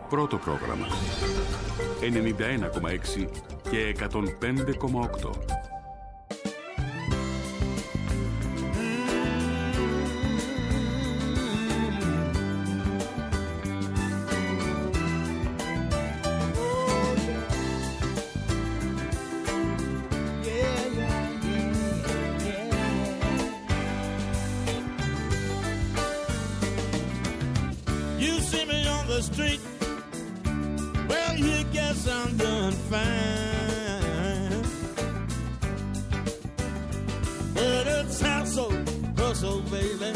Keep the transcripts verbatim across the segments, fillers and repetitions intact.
Πρώτο πρόγραμμα. ενενήντα ένα κόμμα έξι και εκατόν πέντε κόμμα οκτώ. Street, well, you guess I'm doing fine, but it's household hustle, baby,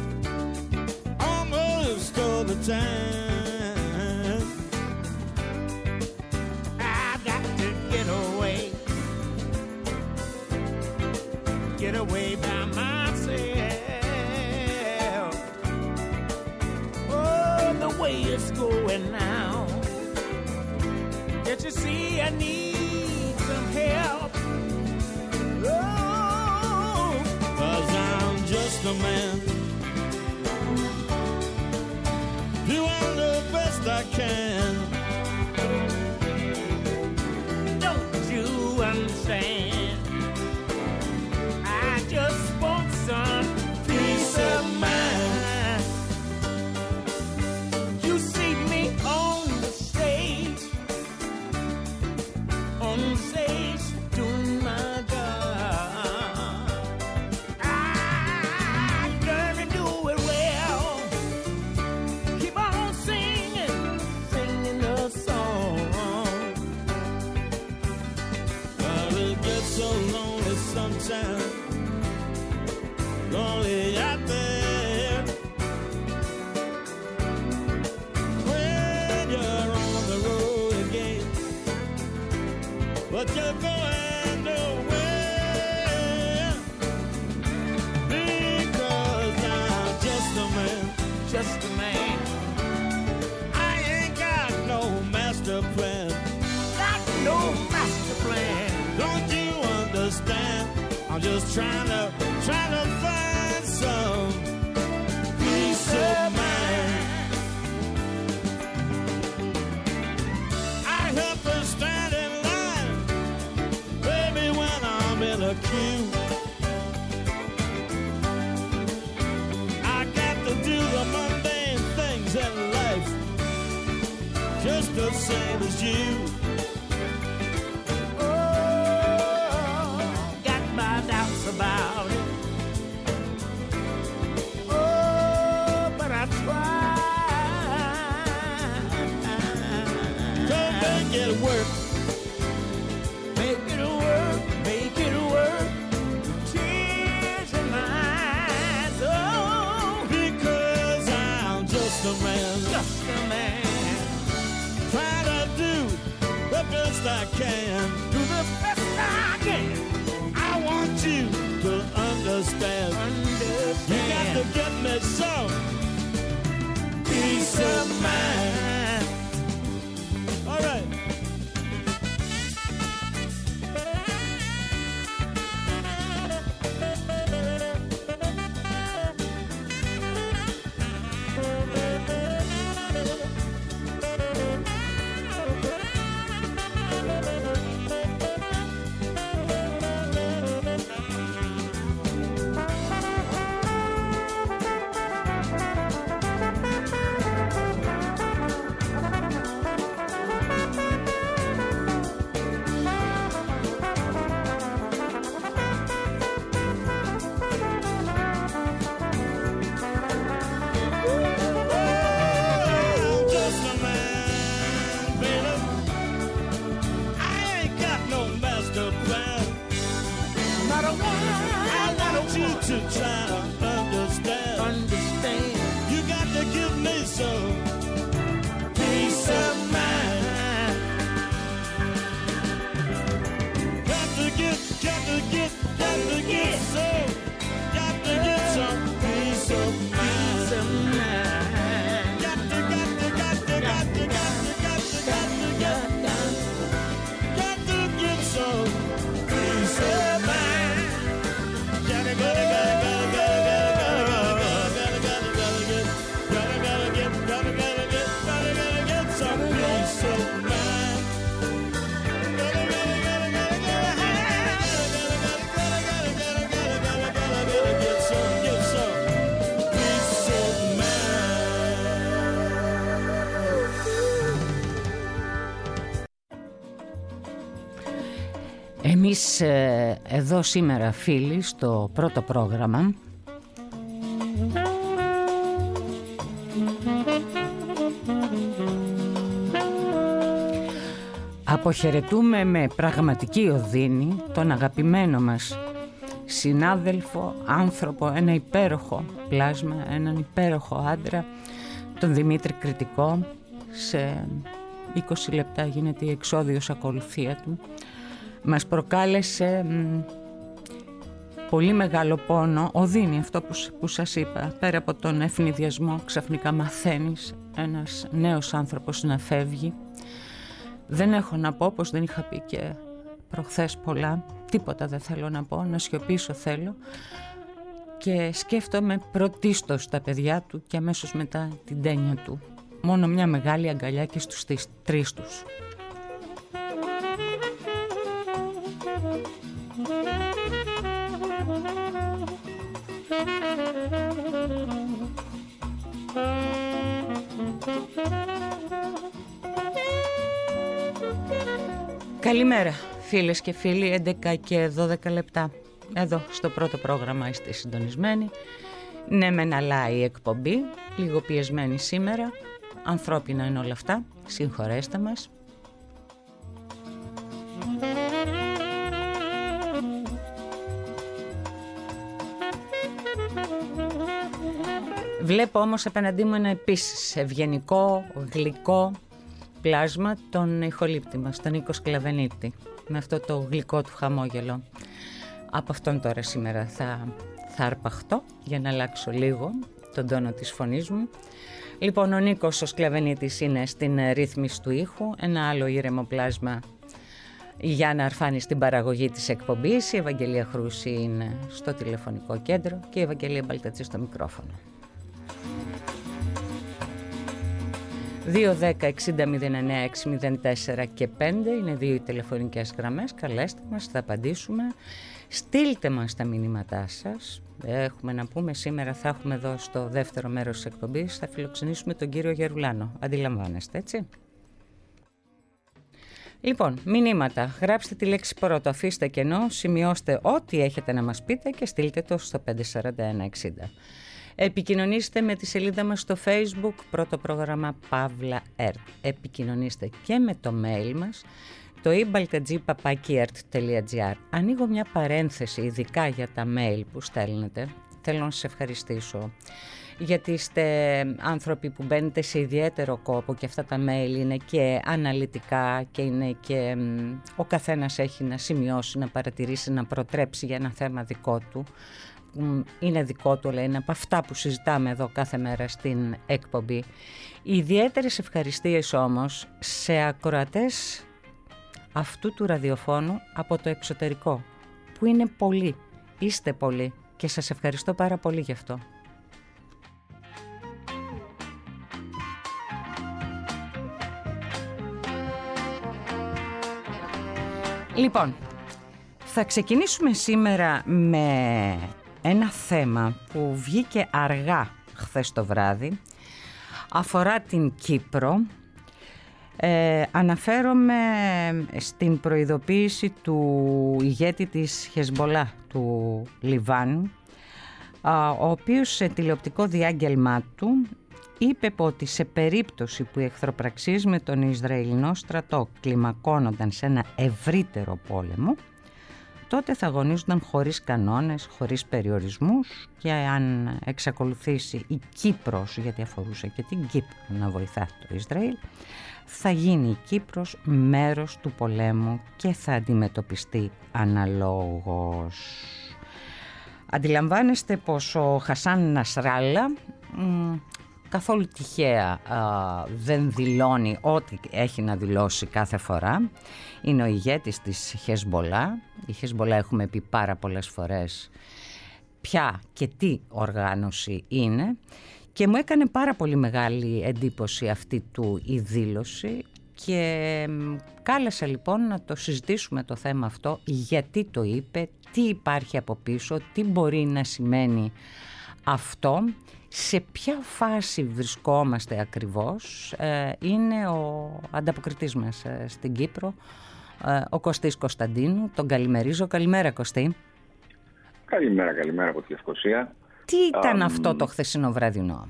almost all the time. I've got to get away, get away by myself. Oh, the way it's going now, can't you see I need some help? Oh, 'cause I'm just a man doing the best I can. Don't you understand? I just want some peace of mind. You see me on the stage, on the stage, doing my job. I learn to do it well. Keep on singing, singing the song. But it gets so lonely sometimes, lonely out there. When you're on the road again, but you're going nowhere, because I'm just a man, just a man. I ain't got no master plan, got no master plan. Don't you understand? I'm just trying to, trying to find some peace of mind. I have to stand in line, baby, when I'm in a queue. I got to do the mundane things in life, just the same as you. Oh, got my doubts about it. Oh, but I try to make it work. Make it work, make it work. Tears in my eyes, oh, because I'm just a man, just a man. Try to do the best I can, do the best I can. I want you to understand, understand. You got to get me some peace of mind. All right. Εμείς ε, εδώ σήμερα φίλοι στο πρώτο πρόγραμμα αποχαιρετούμε με πραγματική οδύνη τον αγαπημένο μας συνάδελφο, άνθρωπο, ένα υπέροχο πλάσμα, έναν υπέροχο άντρα, τον Δημήτρη Κρητικό. Σε είκοσι λεπτά γίνεται η εξώδιος ακολουθία του. Μας προκάλεσε μ, πολύ μεγάλο πόνο, οδύνη αυτό που, που σας είπα. Πέρα από τον ευνηδιασμό, ξαφνικά μαθαίνεις ένας νέος άνθρωπος να φεύγει. Δεν έχω να πω, όπως δεν είχα πει και προχθές πολλά, τίποτα δεν θέλω να πω, να σιωπήσω θέλω, και σκέφτομαι πρωτίστως τα παιδιά του και αμέσως μετά την τένια του. Μόνο μια μεγάλη αγκαλιά και στους τρεις τους. Καλημέρα φίλες και φίλοι, έντεκα και δώδεκα λεπτά. Εδώ στο πρώτο πρόγραμμα είστε συντονισμένοι. Ναι μεν αλλά η εκπομπή, λίγο πιεσμένη σήμερα. Ανθρώπινα είναι όλα αυτά, συγχωρέστε μας. Βλέπω όμως απέναντί μου ένα επίσης ευγενικό, γλυκό πλάσμα, τον ηχολήπτη μας, τον Νίκο Σκλαβενίτη, με αυτό το γλυκό του χαμόγελο. Από αυτόν τώρα σήμερα θα, θα αρπαχτώ για να αλλάξω λίγο τον τόνο της φωνής μου. Λοιπόν, ο Νίκος ο Σκλαβενίτης είναι στην ρύθμιση του ήχου, ένα άλλο ήρεμο πλάσμα για να αρφάνει στην παραγωγή της εκπομπής. Η Ευαγγελία Χρούση είναι στο τηλεφωνικό κέντρο και η Ευαγγελία Μπαλτατσή στο μικρόφωνο. δύο δέκα εξήντα μηδέν εννέα έξι μηδέν τέσσερα και πέντε είναι δύο οι τηλεφωνικές γραμμές. Καλέστε μας, θα απαντήσουμε. Στείλτε μας τα μηνύματά σας. Έχουμε να πούμε σήμερα, θα έχουμε εδώ στο δεύτερο μέρος της εκπομπής, θα φιλοξενήσουμε τον κύριο Γερουλάνο. Αντιλαμβάνεστε, έτσι? Λοιπόν, μηνύματα. Γράψτε τη λέξη πρώτο, αφήστε κενό, σημειώστε ό,τι έχετε να μας πείτε και στείλτε το στο πέντε τέσσερα ένα εξήντα. Επικοινωνήστε με τη σελίδα μας στο Facebook, πρώτο πρόγραμμα Παύλα ΕΡΤ. Επικοινωνήστε και με το mail μας, το e-baltadji παπάκι ert τελεία gr. Ανοίγω μια παρένθεση ειδικά για τα mail που στέλνετε. Θέλω να σας ευχαριστήσω, γιατί είστε άνθρωποι που μπαίνετε σε ιδιαίτερο κόπο και αυτά τα mail είναι και αναλυτικά και είναι και ο καθένας έχει να σημειώσει, να παρατηρήσει, να προτρέψει για ένα θέμα δικό του. Είναι δικό του, αλλά είναι από αυτά που συζητάμε εδώ κάθε μέρα στην εκπομπή. Οι ιδιαίτερες ευχαριστίες όμως σε ακροατές αυτού του ραδιοφώνου από το εξωτερικό, που είναι πολλοί, είστε πολλοί και σας ευχαριστώ πάρα πολύ γι' αυτό. Λοιπόν, θα ξεκινήσουμε σήμερα με ένα θέμα που βγήκε αργά χθες το βράδυ, αφορά την Κύπρο. Ε, αναφέρομαι στην προειδοποίηση του ηγέτη της Χεσμπολά του Λιβάνου, ο οποίος σε τηλεοπτικό διάγγελμά του είπε ότι σε περίπτωση που οι εχθροπραξίες με τον Ισραηλινό στρατό κλιμακώνονταν σε ένα ευρύτερο πόλεμο, τότε θα αγωνίζονταν χωρίς κανόνες, χωρίς περιορισμούς, και αν εξακολουθήσει η Κύπρος, γιατί αφορούσε και την Κύπρο, να βοηθά το Ισραήλ, θα γίνει η Κύπρος μέρος του πολέμου και θα αντιμετωπιστεί αναλόγως. Αντιλαμβάνεστε πως ο Χασάν Νασράλα μ, καθόλου τυχαία α, δεν δηλώνει ό,τι έχει να δηλώσει κάθε φορά. Είναι ο ηγέτης της Χεσμπολά. Η Χεσμπολά, έχουμε πει πάρα πολλές φορές ποια και τι οργάνωση είναι, και μου έκανε πάρα πολύ μεγάλη εντύπωση αυτή του η δήλωση και κάλεσα λοιπόν να το συζητήσουμε το θέμα αυτό, γιατί το είπε, τι υπάρχει από πίσω, τι μπορεί να σημαίνει αυτό, σε ποια φάση βρισκόμαστε ακριβώς. Ε, είναι ο ανταποκριτής μας ε, στην Κύπρο, ο Κωστής Κωνσταντίνου. Τον καλημερίζω. Καλημέρα, Κωστή. Καλημέρα, καλημέρα από τη Λευκοσία. Τι ήταν Α, αυτό το χθεσινό βραδινό?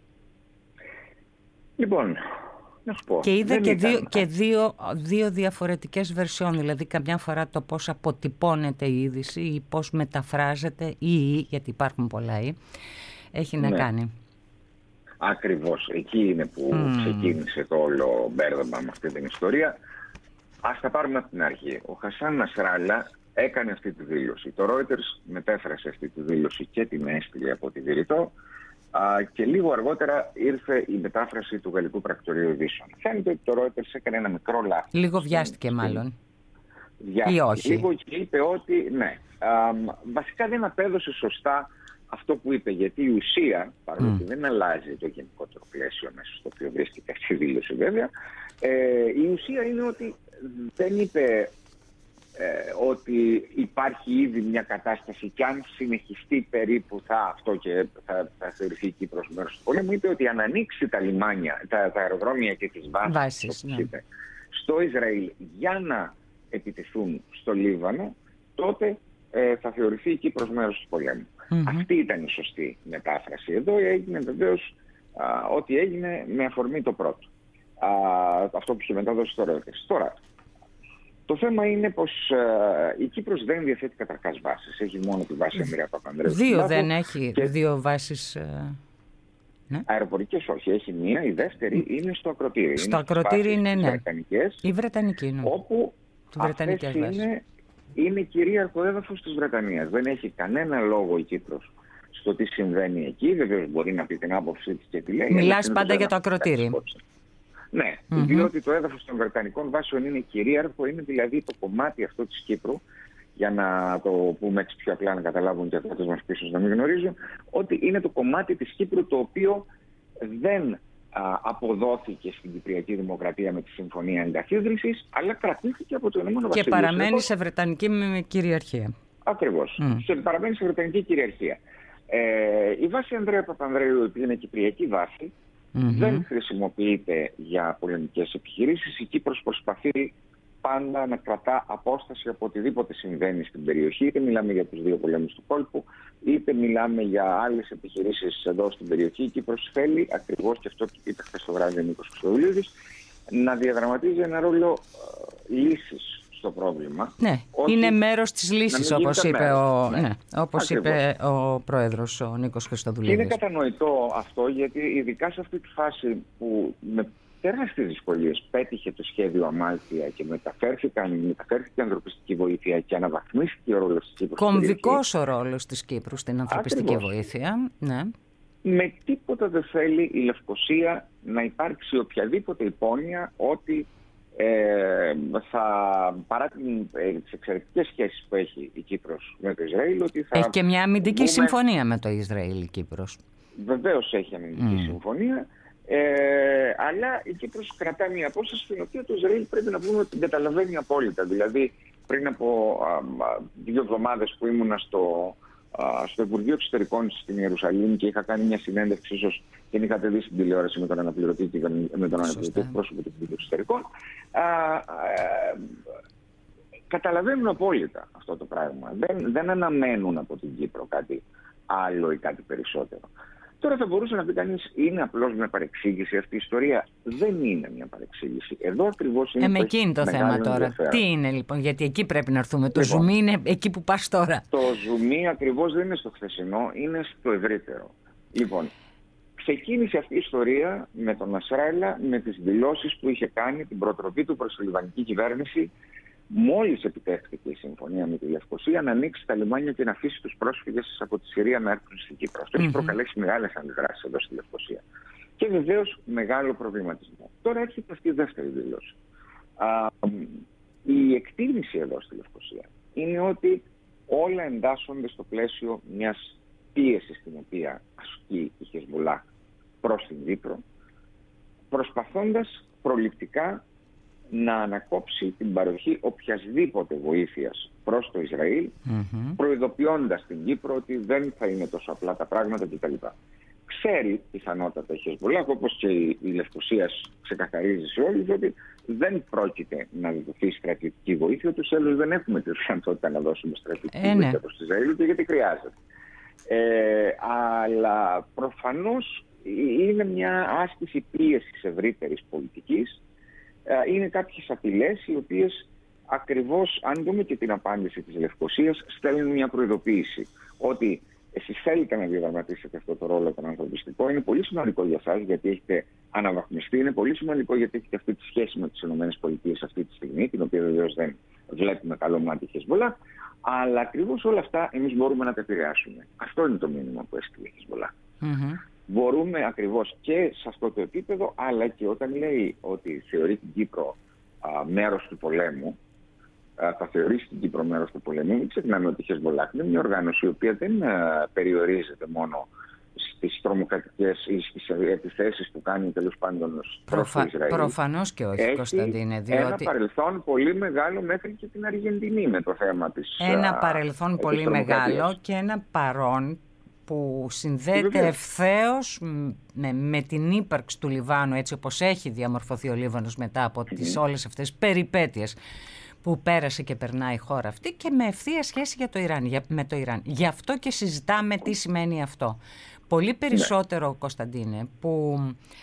Λοιπόν, να σου πω. Και είδα και, ήταν... δύο, και δύο, δύο διαφορετικές βερσιόν, δηλαδή καμιά φορά το πώς αποτυπώνεται η είδηση ή πώς μεταφράζεται ή, γιατί υπάρχουν πολλά ή, έχει να ναι. κάνει. Ακριβώς, εκεί είναι που mm. ξεκίνησε το όλο μπέρδεμα με αυτή την ιστορία. Ας τα πάρουμε από την αρχή. Ο Χασάν Νασράλα έκανε αυτή τη δήλωση. Το Reuters μετέφρασε αυτή τη δήλωση και την έστειλε από τη Βηρητό. Uh, και λίγο αργότερα ήρθε η μετάφραση του Γαλλικού Πρακτορείου Ειδήσεων. Φαίνεται ότι το Reuters έκανε ένα μικρό λάθος. Λίγο βιάστηκε στην... μάλλον. Βιάστηκε. Ή όχι. Λίγο και είπε ότι ναι. Uh, βασικά δεν απέδωσε σωστά αυτό που είπε, γιατί η ουσία, παρόλο που mm. δεν αλλάζει το γενικότερο πλαίσιο μέσα στο οποίο βρίσκεται αυτή η δήλωση βέβαια, ε, η ουσία είναι ότι δεν είπε Ε, ότι υπάρχει ήδη μια κατάσταση και αν συνεχιστεί περίπου θα αυτό και θα, θα θεωρηθεί η Κύπρος μέρος του πολέμου. Είπε ότι αν ανοίξει τα λιμάνια, τα, τα αεροδρόμια και τις βάσεις, βάσεις ναι. είπε, στο Ισραήλ για να επιτεθούν στο Λίβανο, τότε ε, θα θεωρηθεί η Κύπρος μέρος του πολέμου. Mm-hmm. Αυτή ήταν η σωστή μετάφραση. Εδώ έγινε βεβαίως ό,τι έγινε με αφορμή το πρώτο. Α, αυτό που είχε μετάδοση στο Reuters. Τώρα, το θέμα είναι πως ε, η Κύπρος δεν διαθέτει καταρχάς βάσεις. Έχει μόνο τη βάση Ανδρέα Παπανδρέου. Δύο δεν έχει, και... δύο βάσεις. Ε... Ναι. Αεροπορικές όχι, έχει μία. Η δεύτερη είναι στο Ακροτήρι. Στο Ακροτήρι είναι, ναι. Βρετανικές, η Βρετανική είναι. Όπου αυτές είναι, είναι κυρίαρχο έδαφος της Βρετανίας. Δεν έχει κανένα λόγο η Κύπρος στο τι συμβαίνει εκεί. Βεβαίως μπορεί να πει την άποψή της και τη λέει. Μιλάς πάντα για το Ακροτήρι. Ναι, mm-hmm. διότι το έδαφος των Βρετανικών βάσεων είναι κυρίαρχο, είναι δηλαδή το κομμάτι αυτό της Κύπρου, για να το πούμε έτσι πιο απλά να καταλάβουν και αυτές μας πίσω να μην γνωρίζουν, ότι είναι το κομμάτι της Κύπρου το οποίο δεν α, αποδόθηκε στην Κυπριακή Δημοκρατία με τη Συμφωνία Εγκαθίδρυσης, αλλά κρατήθηκε από το Ηνωμένο Βασίλειο. Και παραμένει σε Βρετανική με κυριαρχία. Ακριβώς, mm. σε, παραμένει σε Βρετανική κυριαρχία. Ε, η βάση Ανδρέα Παπανδρέου, επειδή είναι κυπριακή βάση, Mm-hmm. δεν χρησιμοποιείται για πολεμικές επιχειρήσεις. Η Κύπρος προσπαθεί πάντα να κρατά απόσταση από οτιδήποτε συμβαίνει στην περιοχή. Είτε μιλάμε για τους δύο πολέμους του κόλπου, είτε μιλάμε για άλλες επιχειρήσεις εδώ στην περιοχή. Η Κύπρος θέλει, ακριβώς και αυτό που είπε χθες το βράδυ ο Νίκος Χρυστοδουλίδης, να διαδραματίζει ένα ρόλο ε, λύσης στο πρόβλημα. Ναι, είναι μέρος της λύσης, όπως, είπε ο, ναι. Ναι, όπως είπε ο πρόεδρος, ο Νίκος Χρυστοδουλίδης. Είναι κατανοητό αυτό, γιατί ειδικά σε αυτή τη φάση που με τεράστιες δυσκολίες πέτυχε το σχέδιο Αμάλθεια και μεταφέρθηκαν, μεταφέρθηκε η ανθρωπιστική βοήθεια και αναβαθμίστηκε ο ρόλος της Κύπρου. Κομβικός ο ρόλος της Κύπρου στην ανθρωπιστική Ακριβώς. βοήθεια. Ναι. Με τίποτα δεν θέλει η Λευκοσία να υπάρξει οποιαδήποτε υπόνοια ότι Ε, θα, παρά ε, τις εξαιρετικές σχέσεις που έχει η Κύπρος με το Ισραήλ, ότι θα έχει και μια αμυντική μπούμε... συμφωνία με το Ισραήλ η Κύπρος. Βεβαίως έχει αμυντική mm. συμφωνία, ε, αλλά η Κύπρος κρατά μια απόσταση στην οποία το Ισραήλ πρέπει να πούμε ότι την καταλαβαίνει απόλυτα. Δηλαδή πριν από α, α, δύο εβδομάδες που ήμουνα στο, α, στο Υπουργείο Εξωτερικών στην Ιερουσαλήμ και είχα κάνει μια συνέντευξη, ίσως την είχατε δει στην τηλεόραση με τον αναπληρωτή και με τον αναπληρωτή πρόσωπο του Υπουργείου Εξωτερικών. Α, α, καταλαβαίνουν απόλυτα αυτό το πράγμα. Δεν, δεν αναμένουν από την Κύπρο κάτι άλλο ή κάτι περισσότερο. Τώρα θα μπορούσε να πει κανείς, είναι απλώς μια παρεξήγηση αυτή η ιστορία. Δεν είναι μια παρεξήγηση. Εδώ ακριβώς είναι. Ε, με εκείνη το θέμα τώρα. Ενδιαφέρον. Τι είναι λοιπόν, γιατί εκεί πρέπει να έρθουμε. Το λοιπόν, ζουμί είναι εκεί που πας τώρα. Το ζουμί ακριβώς δεν είναι στο χθεσινό, είναι στο ευρύτερο. Λοιπόν, ξεκίνησε αυτή η ιστορία με τον Νασράλα, με τις δηλώσεις που είχε κάνει, την προτροπή του προς τη λιβανική κυβέρνηση, μόλις επιτεύχθηκε η συμφωνία με τη Λευκοσία, να ανοίξει τα λιμάνια και να αφήσει τους πρόσφυγες από τη Συρία να έρθουν στην Κύπρο. Αυτό mm-hmm. έχει προκαλέσει μεγάλες αντιδράσεις εδώ στη Λευκοσία. Και βεβαίως μεγάλο προβληματισμό. Τώρα έρχεται αυτή η δεύτερη δήλωση. Α, η εκτίμηση εδώ στη Λευκοσία είναι ότι όλα εντάσσονται στο πλαίσιο μιας πίεσης την οποία ασκεί η Χεσμολάχ προς την Κύπρο, προσπαθώντας προληπτικά να ανακόψει την παροχή οποιασδήποτε βοήθειας προς το Ισραήλ, mm-hmm. προειδοποιώντας την Κύπρο ότι δεν θα είναι τόσο απλά τα πράγματα κτλ. ξέρει πιθανότατα η Χεσμπολάχ, όπως και η, η Λευκωσία ξεκαθαρίζει σε όλους, ότι δεν πρόκειται να δοθεί στρατιωτική βοήθεια. Τους άλλους δεν έχουμε τη δυνατότητα να δώσουμε στρατιωτική ε, βοήθεια ναι. προς το Ισραήλ, γιατί χρειάζεται. Ε, αλλά προφανώς είναι μια άσκηση πίεσης ευρύτερης πολιτικής. Ε, είναι κάποιες απειλές οι οποίες ακριβώς, αν δούμε και την απάντηση της Λευκωσίας, στέλνουν μια προειδοποίηση ότι εσείς θέλετε να διαδραματίσετε αυτό το ρόλο τον ανθρωπιστικό. Είναι πολύ σημαντικό για εσάς, γιατί έχετε αναβαθμιστεί. Είναι πολύ σημαντικό γιατί έχετε αυτή τη σχέση με τις ΗΠΑ αυτή τη στιγμή, την οποία βεβαίως δεν βλέπουμε καλό μάτι Χεσμπολάχ. Αλλά ακριβώς όλα αυτά εμείς μπορούμε να τα επηρεάσουμε. Αυτό είναι το μήνυμα που έστειλε η Χεσμπολάχ. Mm-hmm. Μπορούμε ακριβώς και σε αυτό το επίπεδο, αλλά και όταν λέει ότι θεωρεί την Κύπρο α, μέρος του πολέμου, α, θα θεωρήσει την Κύπρο μέρος του πολέμου. Μην ξεχνάμε ότι η Χεσμπολάχ είναι μια οργάνωση η οποία δεν α, περιορίζεται μόνο στις τρομοκρατικές ή στις επιθέσεις που κάνει τέλος πάντων προς το Ισραήλ. Προφανώς και όχι, έχει Κωνσταντίνε. Διότι... ένα παρελθόν πολύ μεγάλο μέχρι και την Αργεντινή με το θέμα της Ένα α, παρελθόν πολύ μεγάλο και ένα παρόν που συνδέεται ευθέως με, με την ύπαρξη του Λιβάνου, έτσι όπως έχει διαμορφωθεί ο Λίβανος μετά από mm-hmm. τις όλες αυτές τις περιπέτειες που πέρασε και περνάει η χώρα αυτή, και με ευθεία σχέση για το Ιράν, για, με το Ιράν. Γι' αυτό και συζητάμε τι σημαίνει αυτό. Πολύ περισσότερο, yeah. Κωνσταντίνε, που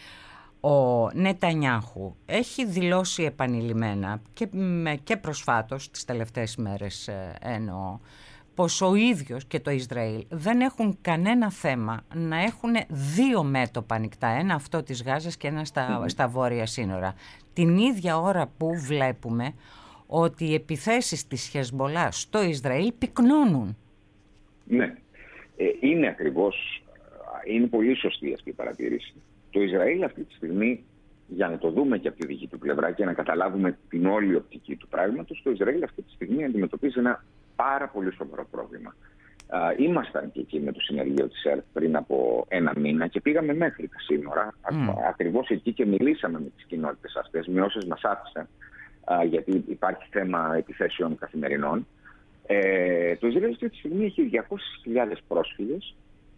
ο Νετανιάχου έχει δηλώσει επανειλημμένα και, και προσφάτως, τις τελευταίες μέρες εννοώ, πως ο ίδιος και το Ισραήλ δεν έχουν κανένα θέμα να έχουν δύο μέτωπα ανοιχτά, ένα αυτό της Γάζας και ένα στα, mm-hmm. στα βόρεια σύνορα. Την ίδια ώρα που βλέπουμε ότι οι επιθέσεις της Χεσμπολάχ στο Ισραήλ πυκνώνουν. Ναι, ε, είναι ακριβώς, είναι πολύ σωστή αυτή η παρατήρηση. Το Ισραήλ αυτή τη στιγμή, για να το δούμε και από τη δική του πλευρά και να καταλάβουμε την όλη οπτική του πράγματος, το Ισραήλ αυτή τη στιγμή αντιμετωπίζει ένα πάρα πολύ σοβαρό πρόβλημα. Α, ήμασταν και εκεί με το συνεργείο της ΕΡΤ πριν από ένα μήνα και πήγαμε μέχρι τα σύνορα, mm. ακριβώς εκεί, και μιλήσαμε με τις κοινότητες αυτές, με όσες μας άφησαν, α, γιατί υπάρχει θέμα επιθέσεων καθημερινών. Ε, το Ισραήλ αυτή τη στιγμή έχει διακόσιες χιλιάδες πρόσφυγες,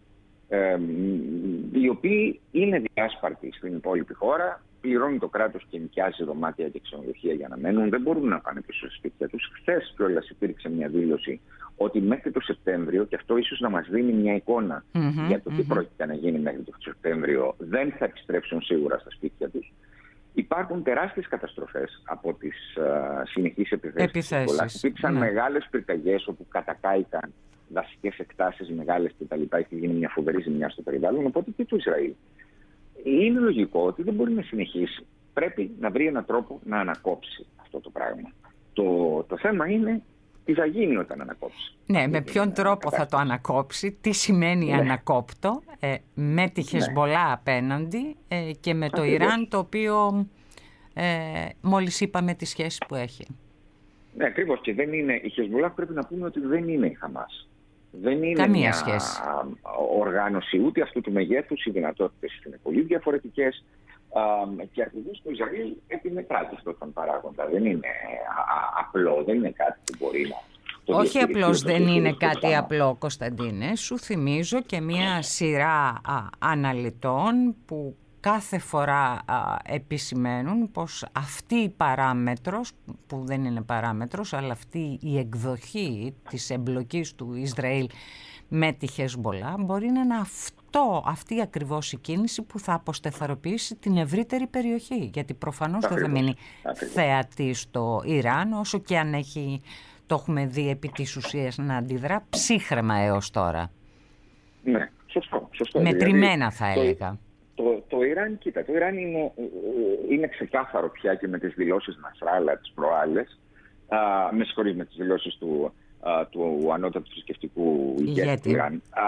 ε, οι οποίοι είναι διάσπαρτοι στην υπόλοιπη χώρα. Πληρώνει το κράτος και νοικιάζει δωμάτια και ξενοδοχεία για να μένουν. Δεν μπορούν να πάνε πίσω στα σπίτια τους. Χθες κιόλας υπήρξε μια δήλωση ότι μέχρι το Σεπτέμβριο, και αυτό ίσως να μας δίνει μια εικόνα mm-hmm, για το τι mm-hmm. πρόκειται να γίνει μέχρι το Σεπτέμβριο, δεν θα επιστρέψουν σίγουρα στα σπίτια τους. Υπάρχουν τεράστιες καταστροφές από τις uh, συνεχείς επιθέσεις. Υπήρξαν ναι. μεγάλες πυρκαγιές όπου κατακάηκαν δασικές εκτάσεις μεγάλες κτλ. Έχει γίνει μια φοβερή ζημιά στο περιβάλλον. Οπότε και το Ισραήλ. Είναι λογικό ότι δεν μπορεί να συνεχίσει. Πρέπει να βρει έναν τρόπο να ανακόψει αυτό το πράγμα. Το, το θέμα είναι τι θα γίνει όταν ανακόψει. Ναι, με ποιον τρόπο θα το ανακόψει, τι σημαίνει ναι. ανακόπτω, ε, με τη Χεσμπολάχ ναι. απέναντι ε, και με το Ακριβώς. Ιράν, το οποίο ε, μόλις είπαμε τη σχέση που έχει. Ναι, ακριβώς. Και δεν είναι, η Χεσμπολάχ πρέπει να πούμε ότι δεν είναι η Χαμάς. Δεν είναι Καμία μια σχέση. οργάνωση ούτε αυτού του μεγέθους, οι δυνατότητες είναι πολύ διαφορετικές και ακριβώς το Ισραήλ επιμετράζει αυτόν τον παράγοντα. Δεν είναι α, απλό, δεν είναι κάτι που μπορεί να... Όχι απλώς δεν είναι κάτι πράγμα. απλό, Κωνσταντίνε. Σου θυμίζω και μια σειρά α, αναλυτών που κάθε φορά α, επισημαίνουν πως αυτή η παράμετρος, που δεν είναι παράμετρος, αλλά αυτή η εκδοχή της εμπλοκής του Ισραήλ με τη Χεσμπολάχ μπορεί να είναι αυτό, αυτή ακριβώς η κίνηση που θα αποστεθεροποιήσει την ευρύτερη περιοχή. Γιατί προφανώς δεν θα μείνει θεατή στο Ιράν, όσο και αν έχει, το έχουμε δει επί της ουσίας να αντιδρά ψύχραιμα έως τώρα. Ναι, σωστό. σωστό. Μετρημένα δηλαδή, θα έλεγα. Το, το, το Ιράν, κοίτα, το Ιράν είναι, είναι ξεκάθαρο πια και με τις δηλώσεις Νασράλα τις προάλλες, α, με συγχωρείς με τις δηλώσεις του, α, του ανώτατου θρησκευτικού ηγέτη του Ιράν, α,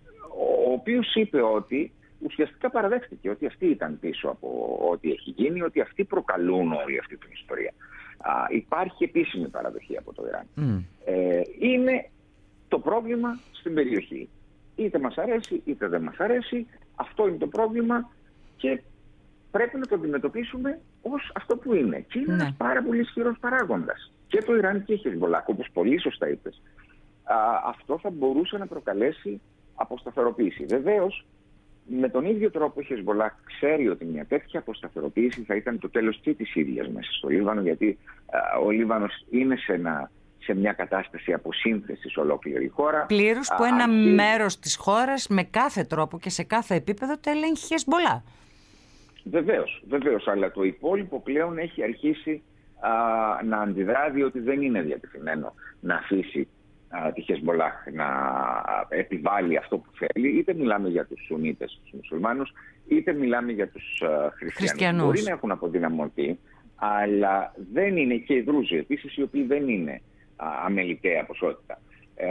ο οποίος είπε ότι ουσιαστικά παραδέχτηκε ότι αυτοί ήταν πίσω από ό,τι έχει γίνει, ότι αυτοί προκαλούν όλη αυτή την ιστορία. Α, υπάρχει επίσημη παραδοχή από το Ιράν. Mm. Ε, είναι το πρόβλημα στην περιοχή. Είτε μας αρέσει είτε δεν μας αρέσει, αυτό είναι το πρόβλημα και πρέπει να το αντιμετωπίσουμε ως αυτό που είναι. Και είναι ναι. ένας πάρα πολύ ισχυρός παράγοντας. Και το Ιράν και η Χεσμπολάχ, όπως πολύ σωστά είπες, α, αυτό θα μπορούσε να προκαλέσει αποσταθεροποίηση. Βεβαίως, Με τον ίδιο τρόπο η Χεσμπολάχ ξέρει ότι μια τέτοια αποσταθεροποίηση θα ήταν το τέλος και της ίδιας μέσα στο Λίβανο, γιατί α, ο Λίβανος είναι σε, ένα, σε μια κατάσταση αποσύνθεσης ολόκληρη χώρα. Πλήρως που ένα αυτή... μέρος της χώρας με κάθε τρόπο και σε κάθε επίπεδο το ελέγχει η Χεσμπολάχ. Βεβαίως, βεβαίως, αλλά το υπόλοιπο πλέον έχει αρχίσει α, να αντιδρά, διότι δεν είναι διατεθειμένο να αφήσει τη Χεσμπολάχ να επιβάλλει αυτό που θέλει. Είτε μιλάμε για τους Σουνίτες, τους μουσουλμάνους, είτε μιλάμε για τους uh, χριστιανούς. χριστιανούς. Μπορεί να έχουν αποδυναμωθεί, αλλά δεν είναι, και οι Δρούζοι επίσης, οι οποίοι δεν είναι uh, αμεληταία ποσότητα. Ε,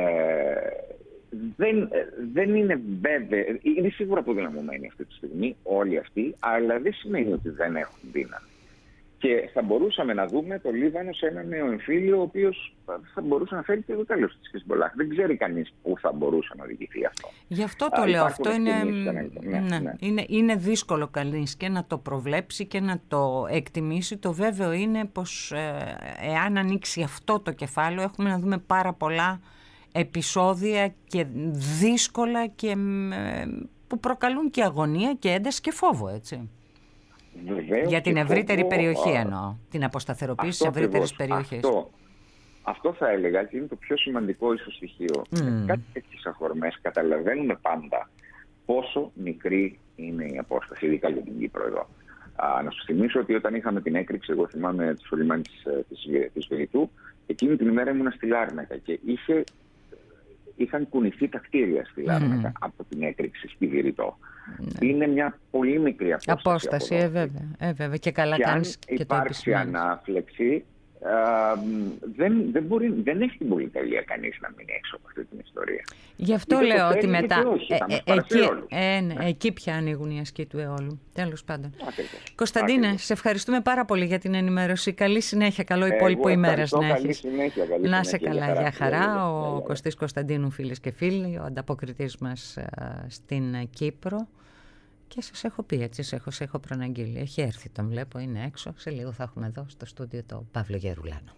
δεν, δεν είναι βέβαια, είναι σίγουρα αποδυναμωμένοι αυτή τη στιγμή όλοι αυτοί, αλλά δεν σημαίνει ότι δεν έχουν δύναμη. Και θα μπορούσαμε να δούμε το Λίβανο σε ένα νέο εμφύλιο, ο οποίος θα μπορούσε να φέρει και το τέλος της Χεσμπολάχ. Δεν ξέρει κανείς πού θα μπορούσε να οδηγηθεί αυτό. Γι' αυτό το Α, λέω. Αυτό είναι, ναι, ναι. Ναι. Είναι, είναι δύσκολο κανείς και να το προβλέψει και να το εκτιμήσει. Το βέβαιο είναι πως ε, εάν ανοίξει αυτό το κεφάλαιο, έχουμε να δούμε πάρα πολλά επεισόδια και δύσκολα και ε, που προκαλούν και αγωνία και ένταση και φόβο, έτσι. Βεβαίως, για την ευρύτερη φόβο, περιοχή α, εννοώ, την αποσταθεροποίηση της ευρύτερης περιοχής. Αυτό, αυτό θα έλεγα και είναι το πιο σημαντικό ίσως στοιχείο. Mm. Με κάτι τέτοιες αφορμές καταλαβαίνουμε πάντα πόσο μικρή είναι η απόσταση, ειδικά για την Κύπρο εδώ. Α, να σου θυμίσω ότι όταν είχαμε την έκρηξη, εγώ θυμάμαι το λιμάνι της, της, της Βελιτού, εκείνη την ημέρα ήμουνα στη Λάρνακα και είχε, είχαν κουνηθεί τα κτίρια στη Λάρνακα mm. από την έκρηξη στη Βηρητό. Ναι. Είναι μια πολύ μικρή απόσταση. Απόσταση, ε, βέβαια, ε, βέβαια. Και καλά και κάνεις αν και το υπάρξει ανάφλεξη, α, δεν, δεν, μπορεί, δεν έχει την πολυτέλεια κανείς να μείνει έξω από αυτή την ιστορία. Γι' αυτό είτε λέω ότι μετά όχι, ε, ε, εκεί, ε, ναι, εκεί πια ανοίγουν οι ασκοί του αιώλου. Τέλος πάντων. Ακριβώς. Κωνσταντίνε, Ακριβώς. σε ευχαριστούμε πάρα πολύ για την ενημέρωση. Καλή συνέχεια, καλό υπόλοιπο ε, ημέρας να έχεις. Συνέχεια, καλή να σε καλά, για, για χαρά. χαρά. Ο για, Κωστής Κωνσταντίνου, φίλες και φίλοι, ο ανταποκριτής μας α, στην Κύπρο. Και σας έχω πει, έτσι, σας έχω, έχω προαναγγείλει. Έχει έρθει, τον βλέπω, είναι έξω. Σε λίγο θα έχουμε εδώ στο στούντιο το Παύλο Γερουλάνο.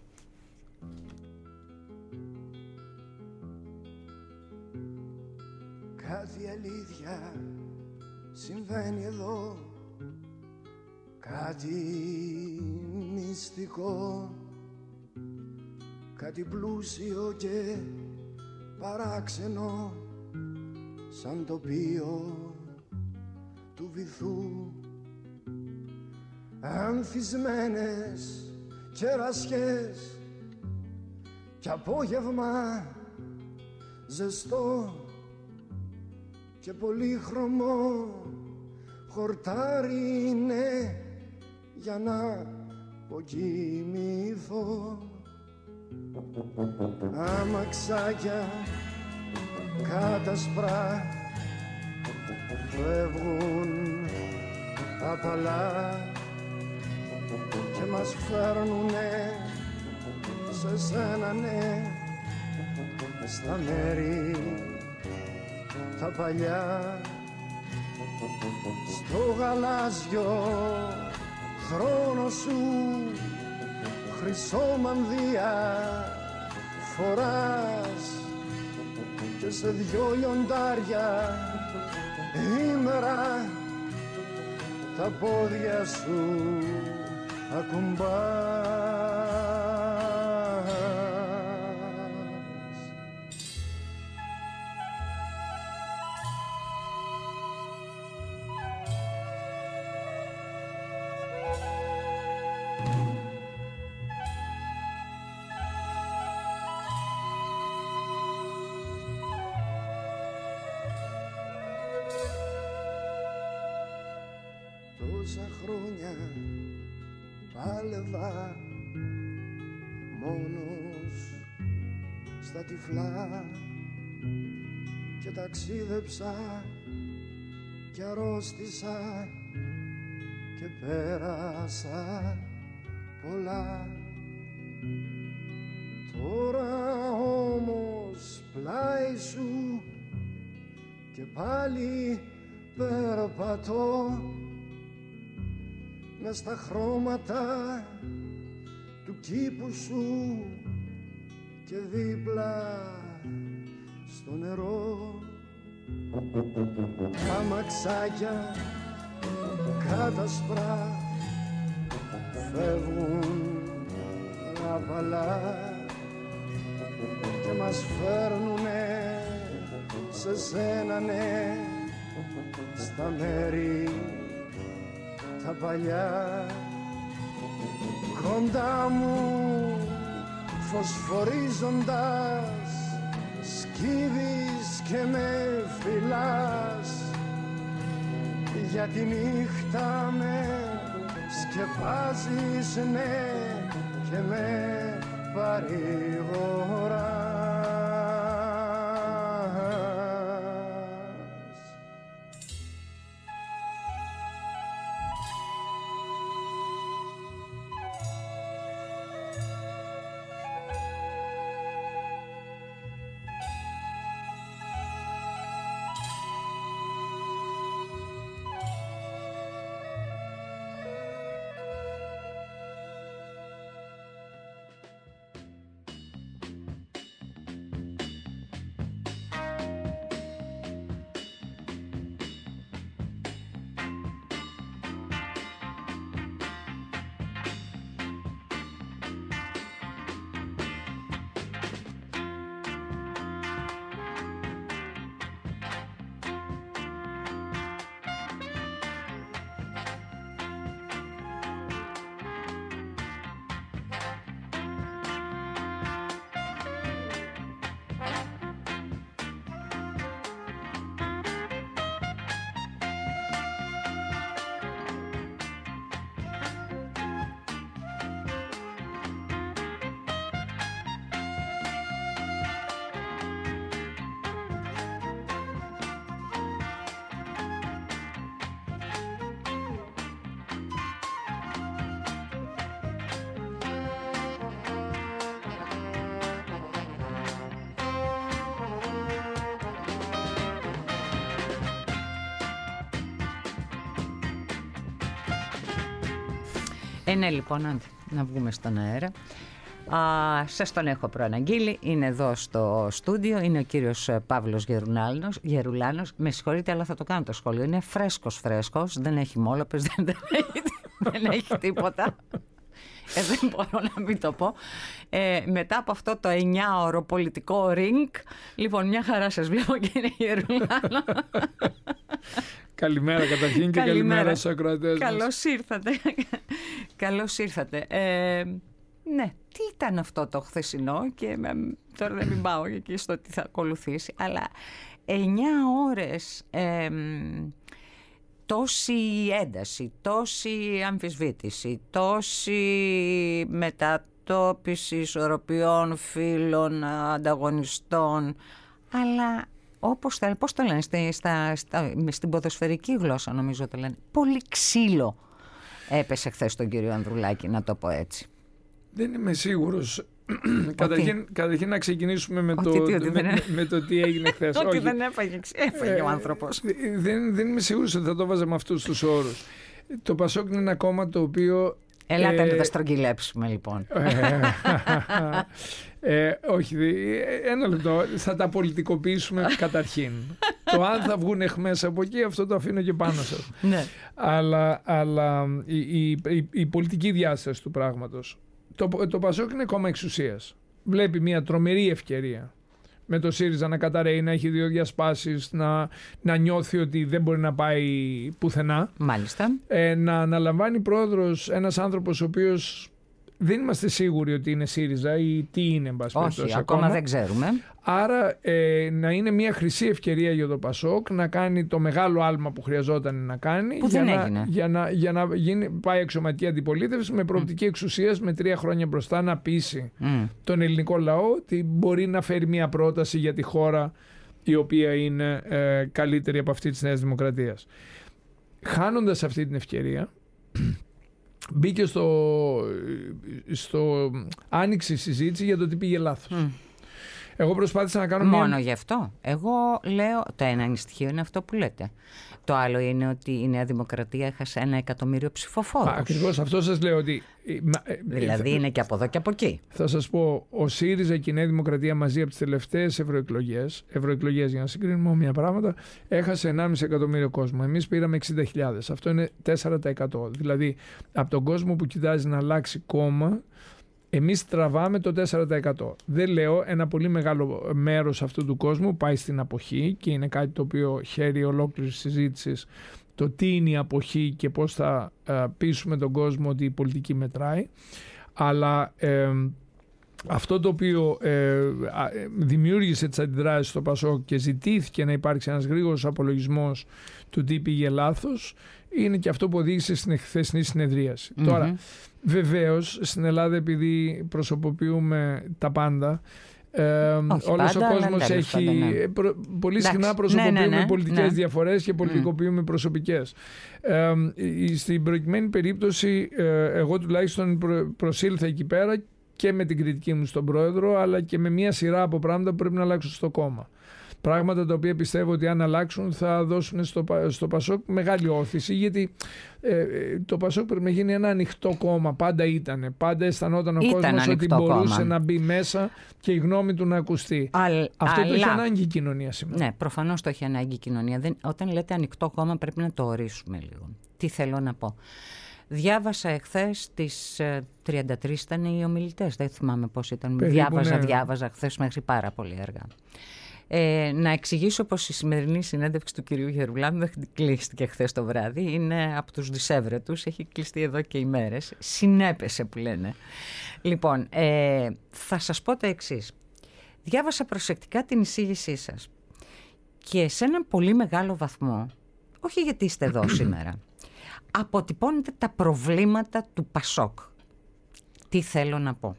Κάτι αλήθεια συμβαίνει εδώ, κάτι μυστικό, κάτι πλούσιο και παράξενο, σαν τοπίο του βυθού. Ανθισμένες κερασιές κι απόγευμα ζεστό και πολύχρωμο χορτάρι είναι για να αποκοιμηθώ. Αμαξάκια κάτασπρα φεύγουν απαλά και μας φέρνουνε σε σένα, ναι, στα μέρη τα παλιά, στο γαλάζιο θρόνο σου χρυσό μανδύα φοράς και σε δυο λιοντάρια ημέρα τα πόδια σου ακουμπάς. Τόσα χρόνια πάλευα μόνος στα τυφλά και ταξίδεψα και αρρώστησα και πέρασα πολλά. Τώρα όμως πλάι σου και πάλι περπατώ μες στα χρώματα του κήπου σου και δίπλα στο νερό. Τα μαξάκια κάτασπρα φεύγουν απαλά και μας φέρνουνε σε σένα, ναι, στα μέρη τα παλιά. Κοντά μου φωσφορίζοντας σκύβεις και με φυλάς, για τη νύχτα με σκεπάζεις, ναι, και με παρηγοράς. Ε, ναι, λοιπόν, άντε, να βγούμε στον αέρα. Α, σας τον έχω προαναγγείλει, είναι εδώ στο στούντιο, είναι ο κύριος Παύλος Γερουλάνος, Γερουλάνος. Με συγχωρείτε, αλλά θα το κάνω το σχόλιο. Είναι φρέσκος φρέσκος, δεν έχει μόλοπες, δεν, δεν, έχει, δεν έχει τίποτα. Ε, δεν μπορώ να μην το πω. Ε, μετά από αυτό το εννιάωρο πολιτικό ριγκ, λοιπόν, μια χαρά σας βλέπω, κύριε Γερουλάνο. Καλημέρα καταρχήν και καλημέρα στους ακροατές μας. Καλώς ήρθατε. Καλώς ήρθατε. Ε, ναι, τι ήταν αυτό το χθεσινό και ε, τώρα δεν μην πάω εκεί στο τι θα ακολουθήσει, αλλά εννιά ώρες ε, τόση ένταση, τόση αμφισβήτηση, τόση μετατόπιση ισορροπιών, φύλων, ανταγωνιστών, αλλά όπως θα, πώς το λένε, στα, στα, στα, στην ποδοσφαιρική γλώσσα νομίζω το λένε, πολύ ξύλο έπεσε χθες στον κύριο Ανδρουλάκη, να το πω έτσι. Δεν είμαι σίγουρος. Καταρχήν, καταρχήν να ξεκινήσουμε με, το, τι, με, με, με το τι έγινε χθες. Ότι δεν έφαγε, έφαγε ο άνθρωπος. Ε, δεν, δεν είμαι σίγουρος ότι θα το βάζαμε αυτούς τους όρους. Το Πασόκ είναι ένα κόμμα το οποίο... Ελάτε ε, να τα στρογγυλέψουμε λοιπόν. Ε, όχι, ένα λεπτό, θα τα πολιτικοποιήσουμε καταρχήν. Το αν θα βγουν εχμές από εκεί, αυτό το αφήνω και πάνω σας. Ναι. Αλλά, αλλά η, η, η, η πολιτική διάσταση του πράγματος. Το, το Πασόκ είναι κόμμα εξουσίας. Βλέπει μια τρομερή ευκαιρία με το ΣΥΡΙΖΑ να καταραίει, να έχει δύο διασπάσεις, να, να νιώθει ότι δεν μπορεί να πάει πουθενά. Μάλιστα. Ε, να αναλαμβάνει πρόεδρος ένας άνθρωπος ο οποίος δεν είμαστε σίγουροι ότι είναι ΣΥΡΙΖΑ ή τι είναι, εν πάση περιπτώσει. Όχι, ακόμα δεν ξέρουμε. Άρα ε, να είναι μια χρυσή ευκαιρία για το Πασόκ να κάνει το μεγάλο άλμα που χρειαζόταν να κάνει. Που για δεν να, έγινε. Για να, για να γίνει, πάει αξιωματική αντιπολίτευση με προοπτική mm. εξουσίας με τρία χρόνια μπροστά να πείσει mm. τον ελληνικό λαό ότι μπορεί να φέρει μια πρόταση για τη χώρα η οποία είναι ε, καλύτερη από αυτή της Νέας Δημοκρατίας. Χάνοντας αυτή την ευκαιρία, μπήκε στο, στο άνοιξη συζήτηση για το τι πήγε λάθος. Mm. Εγώ προσπάθησα να κάνω Μόνο μια... γι' αυτό. Εγώ λέω, το ένα στοιχείο είναι αυτό που λέτε. Το άλλο είναι ότι η Νέα Δημοκρατία έχασε ένα εκατομμύριο ψηφοφόρους. Ακριβώς αυτό σας λέω ότι... Δηλαδή είναι και από εδώ και από εκεί. Θα σας πω, ο ΣΥΡΙΖΑ και η Νέα Δημοκρατία μαζί από τις τελευταίες ευρωεκλογές, ευρωεκλογές για να συγκρίνουμε όμοια πράγματα, έχασε ενάμιση εκατομμύριο κόσμο. Εμείς πήραμε εξήντα χιλιάδες. Αυτό είναι τέσσερα τοις εκατό. Δηλαδή από τον κόσμο που κοιτάζει να αλλάξει κόμμα, εμείς τραβάμε το τέσσερα τοις εκατό. Δεν λέω, ένα πολύ μεγάλο μέρος αυτού του κόσμου πάει στην αποχή και είναι κάτι το οποίο χαίρει ολόκληρη συζήτηση, το τι είναι η αποχή και πώς θα ε, πείσουμε τον κόσμο ότι η πολιτική μετράει. Αλλά ε, αυτό το οποίο ε, δημιούργησε τις αντιδράσεις στο ΠΑΣΟΚ και ζητήθηκε να υπάρξει ένας γρήγορος απολογισμός του τι πήγε λάθος, είναι και αυτό που οδήγησε στην χθεσινή συνεδρίαση. Mm-hmm. Τώρα, βεβαίως, στην Ελλάδα, επειδή προσωποποιούμε τα πάντα, Ε, όλος πάντα, ο κόσμος έχει ναι. προ, πολύ συχνά Εντάξει, προσωποποιούμε ναι, ναι, ναι, πολιτικές ναι. διαφορές και πολιτικοποιούμε mm. προσωπικές. Ε, στην προκειμένη περίπτωση ε, εγώ τουλάχιστον προ, προσήλθα εκεί πέρα και με την κριτική μου στον πρόεδρο, αλλά και με μια σειρά από πράγματα που πρέπει να αλλάξουν στο κόμμα. Πράγματα τα οποία πιστεύω ότι αν αλλάξουν θα δώσουν στο, στο ΠΑΣΟΚ μεγάλη όθηση, γιατί ε, το ΠΑΣΟΚ πρέπει να γίνει ένα ανοιχτό κόμμα. Πάντα ήταν. Πάντα αισθανόταν ο ήταν κόσμος ότι μπορούσε κόμμα. να μπει μέσα και η γνώμη του να ακουστεί. Αλ, Αυτό αλλά, το έχει ανάγκη η κοινωνία σήμερα. Ναι, προφανώς το έχει ανάγκη η κοινωνία. Δεν, όταν λέτε ανοιχτό κόμμα πρέπει να το ορίσουμε λίγο. Τι θέλω να πω. Διάβασα εχθές τις τριάντα τρεις ήταν οι ομιλητές. Δεν θυμάμαι πώς ήταν. Περίπου, διάβαζα, ναι. διάβαζα χθες μέχρι πάρα πολύ αργά. Ε, να εξηγήσω πως η σημερινή συνέντευξη του κυρίου Γερουλάνου δεν κλείστηκε χθες το βράδυ. Είναι από τους δισεύρετους, έχει κλειστεί εδώ και ημέρες. Συνέπεσε που λένε. Λοιπόν, ε, θα σας πω το εξής. Διάβασα προσεκτικά την εισήγησή σας και σε έναν πολύ μεγάλο βαθμό, όχι γιατί είστε εδώ σήμερα, αποτυπώνετε τα προβλήματα του ΠΑΣΟΚ. Τι θέλω να πω.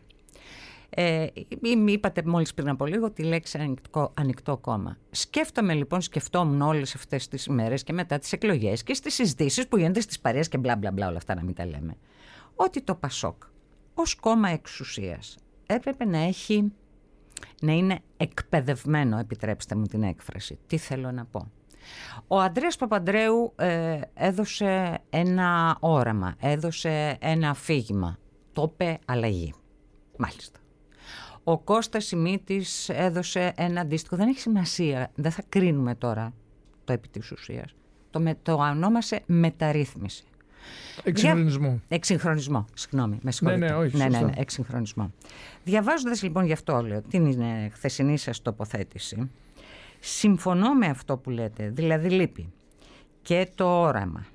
Ε, είπατε μόλις πριν από λίγο τη λέξη ανοιχτό, ανοιχτό κόμμα. Σκέφτομαι λοιπόν, σκεφτόμουν όλες αυτές τις ημέρες και μετά τις εκλογές και στις συζητήσεις που γίνονται στις παρέες και μπλα μπλα μπλα, όλα αυτά να μην τα λέμε, ότι το ΠΑΣΟΚ ως κόμμα εξουσίας έπρεπε να έχει, να είναι εκπαιδευμένο, επιτρέψτε μου την έκφραση. Τι θέλω να πω. Ο Ανδρέας Παπανδρέου ε, έδωσε ένα όραμα, έδωσε ένα αφήγημα, το είπε αλλαγή. Μάλιστα. Ο Κώστας Σιμίτης έδωσε ένα αντίστοιχο, δεν έχει σημασία, δεν θα κρίνουμε τώρα το επί της ουσίας. Το, με, το ονόμασε μεταρρύθμιση. Εξυγχρονισμό. Δια... Εξυγχρονισμό, συγγνώμη, με συγχωρείτε. Ναι, ναι, όχι, ναι, ναι, ναι, εξυγχρονισμό. Διαβάζοντας λοιπόν γι' αυτό λέω την είναι χθεσινή σας τοποθέτηση, συμφωνώ με αυτό που λέτε, δηλαδή λείπει και το όραμα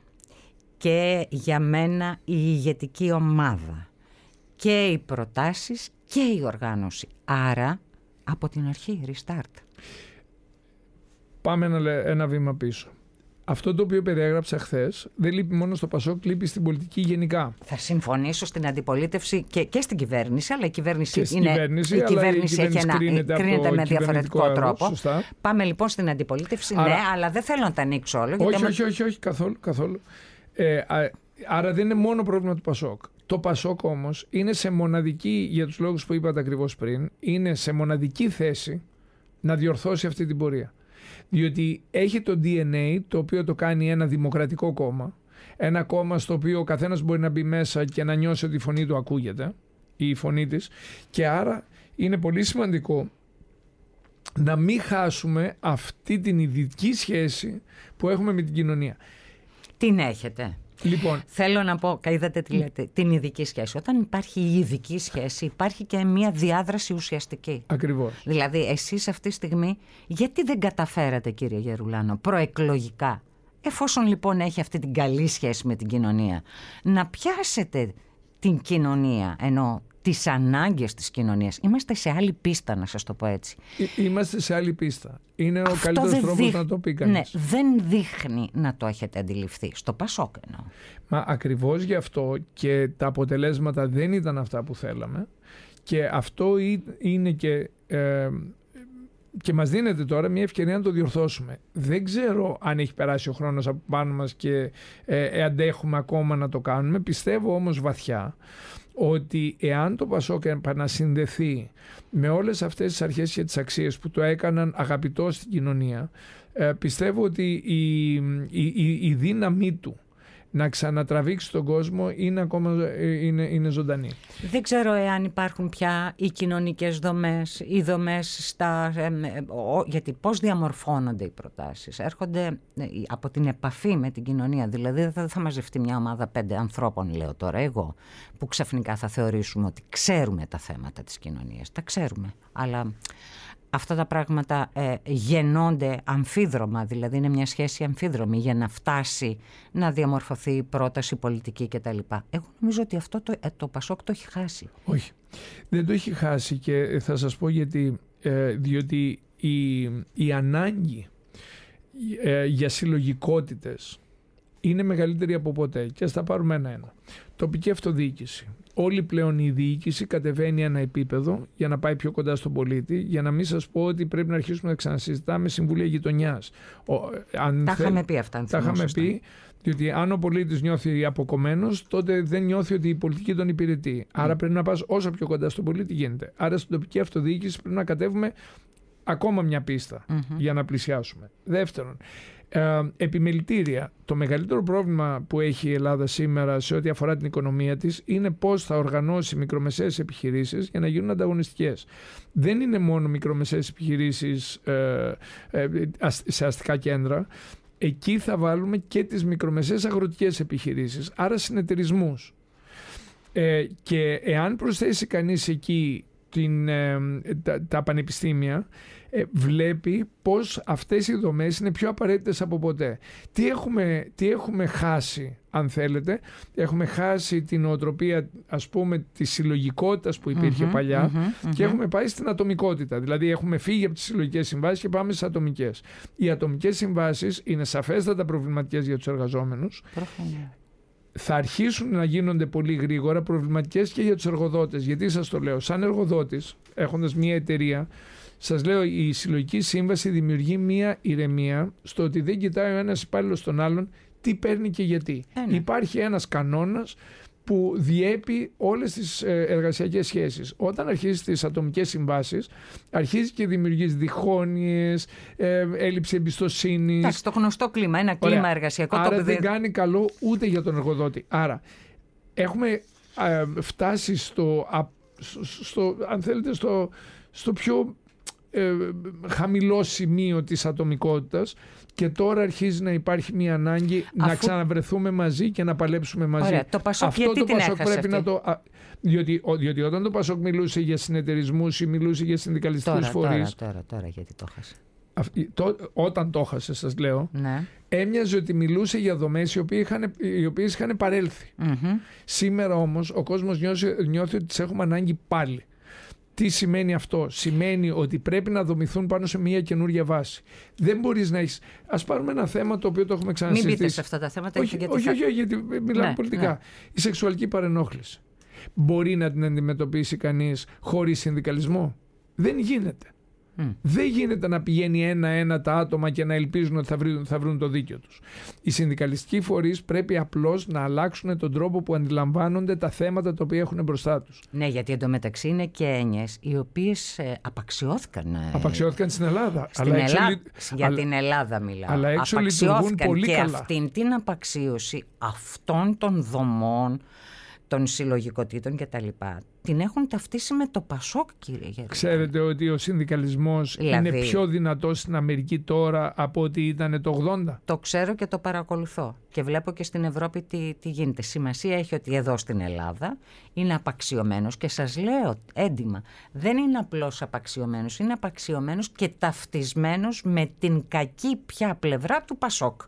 και για μένα η ηγετική ομάδα και οι προτάσεις και η οργάνωση. Άρα, από την αρχή, restart. Πάμε ένα, ένα βήμα πίσω. Αυτό το οποίο περιέγραψα χθες δεν λείπει μόνο στο ΠΑΣΟΚ, λείπει στην πολιτική γενικά. Θα συμφωνήσω στην αντιπολίτευση και, και στην κυβέρνηση, αλλά η κυβέρνηση, και είναι, κυβέρνηση, η κυβέρνηση, η κυβέρνηση έχει ένα, κρίνεται, κρίνεται με διαφορετικό έργο, τρόπο. Σωστά. Πάμε λοιπόν στην αντιπολίτευση, άρα, ναι, αλλά δεν θέλω να τα ανοίξω όλο. Όχι, όχι, όχι, όχι, όχι, καθόλου. καθόλου. Ε, α, άρα δεν είναι μόνο πρόβλημα του ΠΑΣΟΚ. Το ΠΑΣΟΚ όμως είναι σε μοναδική, για τους λόγους που είπατε ακριβώς πριν, είναι σε μοναδική θέση να διορθώσει αυτή την πορεία. Διότι έχει το ντι εν έι το οποίο το κάνει ένα δημοκρατικό κόμμα, ένα κόμμα στο οποίο ο καθένας μπορεί να μπει μέσα και να νιώσει ότι η φωνή του ακούγεται, η φωνή της, και άρα είναι πολύ σημαντικό να μην χάσουμε αυτή την ειδική σχέση που έχουμε με την κοινωνία. Την έχετε. Λοιπόν, θέλω να πω, είδατε τι λέτε, την ειδική σχέση. Όταν υπάρχει η ειδική σχέση, υπάρχει και μια διάδραση ουσιαστική. Ακριβώς. Δηλαδή, εσείς αυτή τη στιγμή, γιατί δεν καταφέρατε, κύριε Γερουλάνο, προεκλογικά, εφόσον λοιπόν έχει αυτή την καλή σχέση με την κοινωνία, να πιάσετε την κοινωνία, ενώ τις ανάγκες της κοινωνίας. Είμαστε σε άλλη πίστα, να σας το πω έτσι. Είμαστε σε άλλη πίστα. Είναι ο καλύτερος τρόπος δείχ... να το πει κανείς. Ναι, δεν δείχνει να το έχετε αντιληφθεί. Στο ΠΑΣΟΚ εννοώ. Μα ακριβώς γι' αυτό και τα αποτελέσματα δεν ήταν αυτά που θέλαμε. Και αυτό είναι και ε, και μας δίνεται τώρα μια ευκαιρία να το διορθώσουμε. Δεν ξέρω αν έχει περάσει ο χρόνος από πάνω μας και ε, αντέχουμε ακόμα να το κάνουμε. Πιστεύω όμως βαθιά ότι εάν το Πασόκ επανασυνδεθεί με όλες αυτές τις αρχές και τις αξίες που το έκαναν αγαπητό στην κοινωνία, ε, πιστεύω ότι η, η, η, η δύναμή του να ξανατραβήξει τον κόσμο είναι ακόμα είναι, είναι ζωντανή. Δεν ξέρω εάν υπάρχουν πια οι κοινωνικές δομές, οι δομές στα... Ε, ε, ο, γιατί πώς διαμορφώνονται οι προτάσεις. Έρχονται ε, από την επαφή με την κοινωνία. Δηλαδή δεν θα, θα μαζευτεί μια ομάδα πέντε ανθρώπων, λέω τώρα εγώ, που ξαφνικά θα θεωρήσουμε ότι ξέρουμε τα θέματα της κοινωνίας. Τα ξέρουμε, αλλά... Αυτά τα πράγματα ε, γεννώνται αμφίδρομα, δηλαδή είναι μια σχέση αμφίδρομη για να φτάσει να διαμορφωθεί η πρόταση πολιτική κτλ. Εγώ νομίζω ότι αυτό το, ε, το Πασόκ το έχει χάσει. Όχι, δεν το έχει χάσει και θα σας πω γιατί, ε, διότι η, η ανάγκη ε, για συλλογικότητες είναι μεγαλύτερη από ποτέ και ας τα πάρουμε ένα-ένα. Τοπική αυτοδιοίκηση. Όλη πλέον η διοίκηση κατεβαίνει ένα επίπεδο για να πάει πιο κοντά στον πολίτη, για να μην σας πω ότι πρέπει να αρχίσουμε να ξανασυζητάμε συμβούλια γειτονιάς. Τα είχαμε πει αυτά. Τα είχαμε πει, διότι αν ο πολίτης νιώθει αποκομμένος, τότε δεν νιώθει ότι η πολιτική τον υπηρετεί. Άρα mm. πρέπει να πας όσο πιο κοντά στον πολίτη γίνεται. Άρα στην τοπική αυτοδιοίκηση πρέπει να κατέβουμε ακόμα μια πίστα mm-hmm. για να πλησιάσουμε. Δεύτερον, Ε, επιμελητήρια. Το μεγαλύτερο πρόβλημα που έχει η Ελλάδα σήμερα σε ό,τι αφορά την οικονομία της είναι πώς θα οργανώσει μικρομεσαίες επιχειρήσεις για να γίνουν ανταγωνιστικές. Δεν είναι μόνο μικρομεσαίες επιχειρήσεις ε, ε, σε αστικά κέντρα. Εκεί θα βάλουμε και τις μικρομεσαίες αγροτικές επιχειρήσεις, άρα συνεταιρισμούς. Ε, και εάν προσθέσει κανείς εκεί την, ε, τα, τα πανεπιστήμια, ε, βλέπει πως αυτές οι δομές είναι πιο απαραίτητες από ποτέ. Τι έχουμε, τι έχουμε χάσει, αν θέλετε? Έχουμε χάσει την νοοτροπία, ας πούμε, της συλλογικότητας που υπήρχε mm-hmm, παλιά mm-hmm, και mm-hmm. έχουμε πάει στην ατομικότητα. Δηλαδή έχουμε φύγει από τις συλλογικές συμβάσεις και πάμε στις ατομικές. Οι ατομικές συμβάσεις είναι σαφέστατα προβληματικές για τους εργαζόμενους. Προφανώς. Θα αρχίσουν να γίνονται πολύ γρήγορα προβληματικές και για τους εργοδότες. Γιατί σας το λέω? Σαν εργοδότης, έχοντας μια εταιρεία, σας λέω, η συλλογική σύμβαση δημιουργεί μια ηρεμία στο ότι δεν κοιτάει ο ένας υπάλληλος τον άλλον τι παίρνει και γιατί. Ε, ναι. Υπάρχει ένας κανόνας που διέπει όλες τις εργασιακές σχέσεις. Όταν αρχίζεις τις ατομικές συμβάσεις, αρχίζει και δημιουργείς διχόνοιες, ε, έλλειψη εμπιστοσύνης. Εντάξει, το γνωστό κλίμα, ένα κλίμα Ωραία. εργασιακό. Άρα το δεν δε... κάνει καλό ούτε για τον εργοδότη. Άρα έχουμε ε, φτάσει στο, στο, στο, αν θέλετε, στο, στο πιο ε, χαμηλό σημείο της ατομικότητας. Και τώρα αρχίζει να υπάρχει μια ανάγκη Αφού... να ξαναβρεθούμε μαζί και να παλέψουμε μαζί. Ωραία, το Πασόκ, Αυτό γιατί το την Πασόκ πρέπει αυτή? να το. Διότι, διότι όταν το Πασόκ μιλούσε για συνεταιρισμούς ή μιλούσε για συνδικαλιστικούς φορείς. Τώρα, τώρα, τώρα, γιατί το χάσε. Το, όταν το χάσε, σας λέω, ναι. έμοιαζε ότι μιλούσε για δομές οι οποίες είχαν, οι οποίες είχαν παρέλθει. Mm-hmm. Σήμερα όμως ο κόσμος νιώθει, νιώθει ότι τις έχουμε ανάγκη πάλι. Τι σημαίνει αυτό? Σημαίνει ότι πρέπει να δομηθούν πάνω σε μια καινούργια βάση. Δεν μπορείς να έχεις... Ας πάρουμε ένα θέμα το οποίο το έχουμε ξανασυζητήσει. Μην μπείτε σε αυτά τα θέματα. Όχι, γιατί όχι, θα... όχι, όχι, γιατί μιλάμε ναι, πολιτικά. Ναι. Η σεξουαλική παρενόχληση. Μπορεί να την αντιμετωπίσει κανείς χωρίς συνδικαλισμό? Δεν γίνεται. Mm. Δεν γίνεται να πηγαίνει ένα-ένα τα άτομα και να ελπίζουν ότι θα βρουν, θα βρουν το δίκιο τους. Οι συνδικαλιστικοί φορείς πρέπει απλώς να αλλάξουν τον τρόπο που αντιλαμβάνονται τα θέματα τα οποία έχουν μπροστά τους. Ναι, γιατί εντωμεταξύ είναι και έννοιες οι οποίες ε, απαξιώθηκαν. Ε, απαξιώθηκαν στην Ελλάδα. Στην αλλά Ελλάδα έξω, για αλλά, την Ελλάδα μιλάω. Αλλά έξω λειτουργούν πολύ και καλά. αυτήν την απαξίωση αυτών των δομών, των συλλογικοτήτων κτλ. Την έχουν ταυτίσει με το Πασόκ, κύριε Γερούλη. Ξέρετε ότι ο συνδικαλισμός δηλαδή, είναι πιο δυνατός στην Αμερική τώρα από ό,τι ήταν το ογδόντα. Το ξέρω και το παρακολουθώ. Και βλέπω και στην Ευρώπη τι, τι γίνεται. Σημασία έχει ότι εδώ στην Ελλάδα είναι απαξιωμένος και σας λέω έντιμα, δεν είναι απλώς απαξιωμένος, είναι απαξιωμένος και ταυτισμένος με την κακή πια πλευρά του Πασόκ.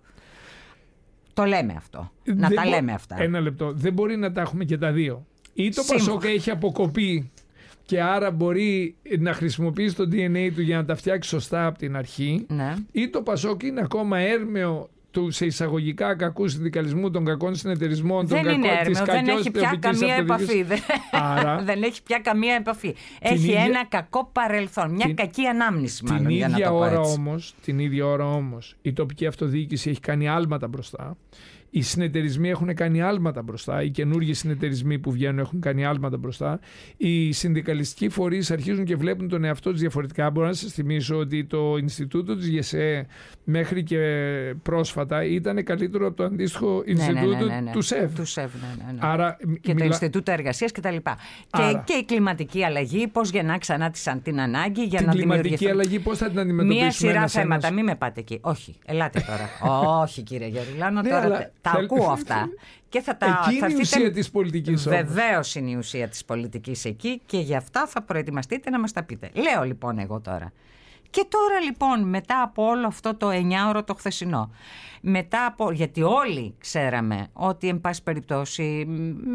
Το λέμε αυτό. Να δεν τα μπο... λέμε αυτά. Ένα λεπτό. Δεν μπορεί να τα έχουμε και τα δύο. Ή το Πασόκ έχει αποκοπεί και άρα μπορεί να χρησιμοποιήσει το ντι εν έι του για να τα φτιάξει σωστά από την αρχή. Ναι. Ή το Πασόκ είναι ακόμα έρμεο του σε εισαγωγικά κακού συνδικαλισμού, των κακών συνεταιρισμών, των δεν κακών είναι της έρμεο, δεν έχει πια καμία επαφή. Άρα, δεν έχει πια καμία επαφή. Έχει ίδια... ένα κακό παρελθόν, μια την... κακή ανάμνηση μάλλον. Την για ίδια, να το ώρα έτσι. όμως, την ίδια ώρα όμως η τοπική αυτοδιοίκηση έχει κάνει άλματα μπροστά. Οι συνεταιρισμοί έχουν κάνει άλματα μπροστά. Οι καινούργιοι συνεταιρισμοί που βγαίνουν έχουν κάνει άλματα μπροστά. Οι συνδικαλιστικοί φορείς αρχίζουν και βλέπουν τον εαυτό τους διαφορετικά. Μπορώ να σας θυμίσω ότι το Ινστιτούτο της ΓΕΣΕ μέχρι και πρόσφατα ήταν καλύτερο από το αντίστοιχο ναι, Ινστιτούτο ναι, ναι, ναι. του ΣΕΒ. Του ΣΕΒ ναι, ναι, ναι. Άρα, και μιλά... το Ινστιτούτο Εργασίας κτλ. Άρα... Και, και η κλιματική αλλαγή, πώς γεννά ξανά την ανάγκη για την να κλιματική δημιουργηθεί. αλλαγή, πώς θα την αντιμετωπίσουμε. Μία σειρά ένας, θέματα, ένας... μην με πάτε εκεί. Όχι, ελάτε τώρα. Όχι, κύριε Γερουλάνο, ναι, τώρα αλλά... τα ακούω αυτά. Και θα τα, εκεί θα είναι η ουσία της πολιτικής. Βεβαίως είναι η ουσία της πολιτικής εκεί και γι' αυτά θα προετοιμαστείτε να μας τα πείτε. Λέω λοιπόν εγώ τώρα. Και τώρα λοιπόν μετά από όλο αυτό το εννιάωρο το χθεσινό, μετά από, γιατί όλοι ξέραμε ότι εν πάση περιπτώσει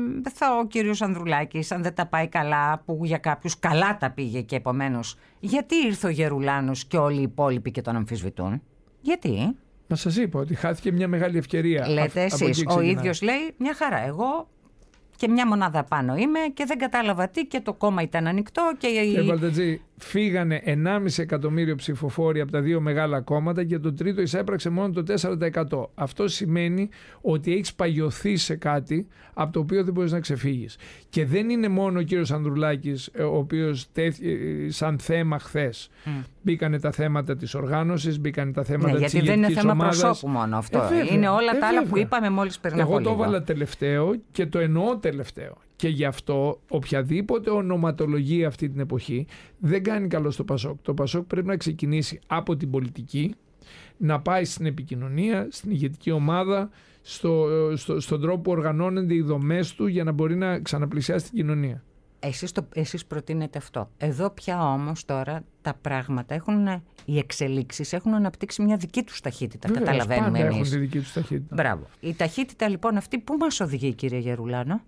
θα ο κύριος Ανδρουλάκης αν δεν τα πάει καλά, που για κάποιους καλά τα πήγε και επομένως γιατί ήρθε ο Γερουλάνος και όλοι οι υπόλοιποι και τον αμφισβητούν, γιατί... Μα σας είπα ότι χάθηκε μια μεγάλη ευκαιρία. Λέτε εσείς, ο ίδιος λέει μια χαρά, εγώ και μια μονάδα πάνω είμαι και δεν κατάλαβα τι και το κόμμα ήταν ανοιχτό και... Κύριε Μπαλτατζή, φύγανε ενάμιση εκατομμύριο ψηφοφόροι από τα δύο μεγάλα κόμματα και το τρίτο εισέπραξε μόνο το τέσσερα τοις εκατό. Αυτό σημαίνει ότι έχεις παγιωθεί σε κάτι από το οποίο δεν μπορείς να ξεφύγεις. Και δεν είναι μόνο ο κύριος Ανδρουλάκης, ο οποίος τέθη σαν θέμα χθες. Mm. Μπήκανε τα θέματα της οργάνωσης, μπήκανε τα θέματα ναι, της γιατί δεν είναι θέμα ομάδας. προσώπου μόνο αυτό. Ε, βέβαια, είναι όλα ε, τα άλλα που είπαμε μόλις πριν από λίγο. λίγο. Εγώ το έβαλα τελευταίο και το εννοώ τελευταίο. Και γι' αυτό οποιαδήποτε ονοματολογία αυτή την εποχή δεν κάνει καλό στο Πασόκ. Το Πασόκ πρέπει να ξεκινήσει από την πολιτική, να πάει στην επικοινωνία, στην ηγετική ομάδα, στο, στο, στον τρόπο που οργανώνονται οι δομές του για να μπορεί να ξαναπλησιάσει την κοινωνία. Εσείς, το, εσείς προτείνετε αυτό. Εδώ πια όμως τώρα τα πράγματα έχουν, οι εξελίξεις έχουν αναπτύξει μια δική τους ταχύτητα. Βεβαίως, καταλαβαίνουμε πάντα εμείς. έχουν τη δική τους ταχύτητα. Μπράβο. Η ταχύτητα λοιπόν αυτή πού μας οδηγεί, κύριε Γερουλάνο?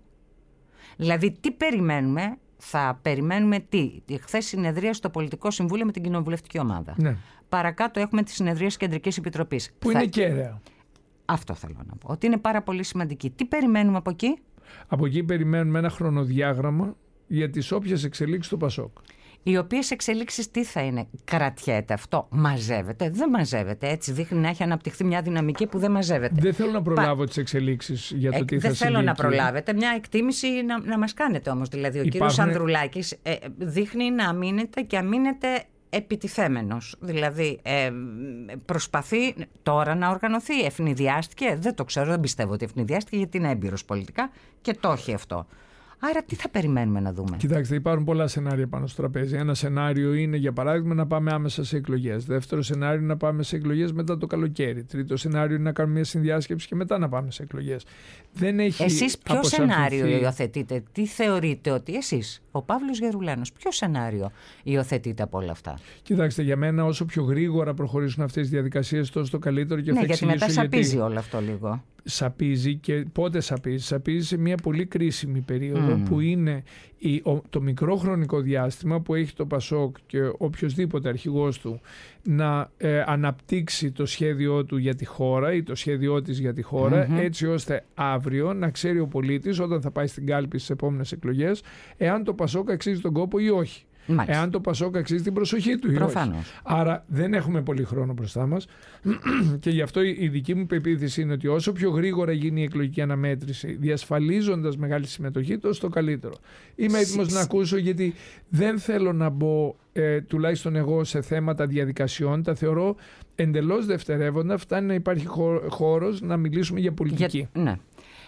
Δηλαδή τι περιμένουμε? Θα περιμένουμε τι? Χθες συνεδρία στο Πολιτικό Συμβούλιο με την Κοινοβουλευτική Ομάδα. Ναι. Παρακάτω έχουμε τις συνεδρίες Κεντρικής Επιτροπής. Που θα... είναι κέραια. Αυτό θέλω να πω. Ότι είναι πάρα πολύ σημαντική. Τι περιμένουμε από εκεί? Από εκεί περιμένουμε ένα χρονοδιάγραμμα για τις όποιες εξελίξεις του Πασόκ. Οι οποίες εξελίξεις τι θα είναι? Κρατιέται αυτό? Μαζεύεται? Δεν μαζεύεται? Έτσι δείχνει να έχει αναπτυχθεί μια δυναμική που δεν μαζεύεται. Δεν θέλω να προλάβω Πα... τις εξελίξεις για το ε, τι δεν θα συμβεί. θέλω να εκεί. προλάβετε. Μια εκτίμηση να, να μας κάνετε όμως. Δηλαδή ο Υπάρχουν... κύριος Ανδρουλάκης ε, δείχνει να αμήνεται και αμήνεται επιτιθέμενος. Δηλαδή ε, προσπαθεί τώρα να οργανωθεί. Ευνηδιάστηκε? Δεν το ξέρω, δεν πιστεύω ότι ευνηδιάστηκε γιατί είναι έμπειρος πολιτικά και το έχει αυτό. Άρα τι θα περιμένουμε να δούμε? Κοιτάξτε, υπάρχουν πολλά σενάρια πάνω στο τραπέζι. Ένα σενάριο είναι, για παράδειγμα, να πάμε άμεσα σε εκλογές. Δεύτερο σενάριο είναι να πάμε σε εκλογές μετά το καλοκαίρι. Τρίτο σενάριο είναι να κάνουμε μια συνδιάσκεψη και μετά να πάμε σε εκλογές. Δεν έχει Εσείς ποιο αποσαφηθεί... σενάριο υιοθετείτε? Τι θεωρείτε ότι εσείς, ο Παύλος Γερουλάνος, ποιο σενάριο υιοθετείτε από όλα αυτά? Κοιτάξτε, για μένα όσο πιο γρήγορα προχωρήσουν αυτές τις διαδικασίες, τόσο το καλύτερο. Και ναι, θα γιατί μετά σαπίζει γιατί... όλο αυτό λίγο. Σαπίζει και πότε σαπίζει? Σαπίζει σε μια πολύ κρίσιμη περίοδο mm. που είναι η, ο, το μικρό χρονικό διάστημα που έχει το Πασόκ και οποιοσδήποτε αρχηγός του να ε, αναπτύξει το σχέδιό του για τη χώρα ή το σχέδιό της για τη χώρα mm-hmm. έτσι ώστε αύριο να ξέρει ο πολίτης όταν θα πάει στην κάλπη στις επόμενες εκλογές εάν το Πασόκ αξίζει τον κόπο ή όχι. Μάλιστα. Εάν το Πασόκ αξίζει την προσοχή του ή όχι. Άρα δεν έχουμε πολύ χρόνο μπροστά μας και γι' αυτό η δική μου πεποίθηση είναι ότι όσο πιο γρήγορα γίνει η εκλογική αναμέτρηση διασφαλίζοντας μεγάλη συμμετοχή, τόσο το καλύτερο. Είμαι έτοιμος να ακούσω γιατί δεν θέλω να μπω ε, τουλάχιστον εγώ σε θέματα διαδικασιών, τα θεωρώ εντελώς δευτερεύοντα, φτάνει να υπάρχει χώρος να μιλήσουμε για πολιτική. Για, ναι.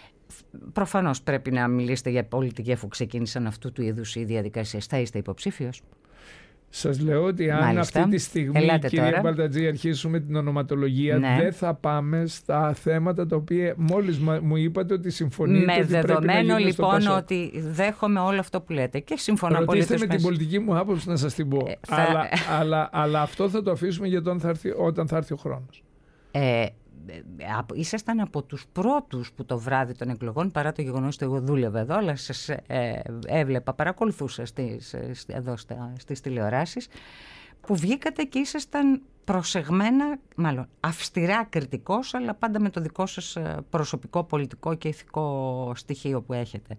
Προφανώς πρέπει να μιλήσετε για πολιτική αφού ξεκίνησαν αυτού του είδους οι διαδικασίες. Θα είστε υποψήφιος? Σας λέω ότι αν Μάλιστα. αυτή τη στιγμή, Ελάτε κύριε τώρα. Μπαλτατζή, αρχίσουμε την ονοματολογία, ναι. δεν θα πάμε στα θέματα τα οποία μόλις μου είπατε ότι συμφωνείτε. Με ότι δεδομένο πρέπει λοιπόν στο ότι δέχομαι όλο αυτό που λέτε και συμφωνώ πολύ. Ρωτήστε με την πολιτική μου άποψη να σας την πω. Ε, θα... αλλά, αλλά, αλλά αυτό θα το αφήσουμε για όταν θα έρθει, όταν θα έρθει ο χρόνος. Ε, ήσασταν από τους πρώτους που το βράδυ των εκλογών, παρά το γεγονός ότι εγώ δούλευα εδώ, αλλά σας ε, έβλεπα, παρακολουθούσα στις, εδώ στα, στις τηλεοράσεις, που βγήκατε και ήσασταν προσεγμένα, μάλλον αυστηρά κριτικός, αλλά πάντα με το δικό σας προσωπικό, πολιτικό και ηθικό στοιχείο που έχετε.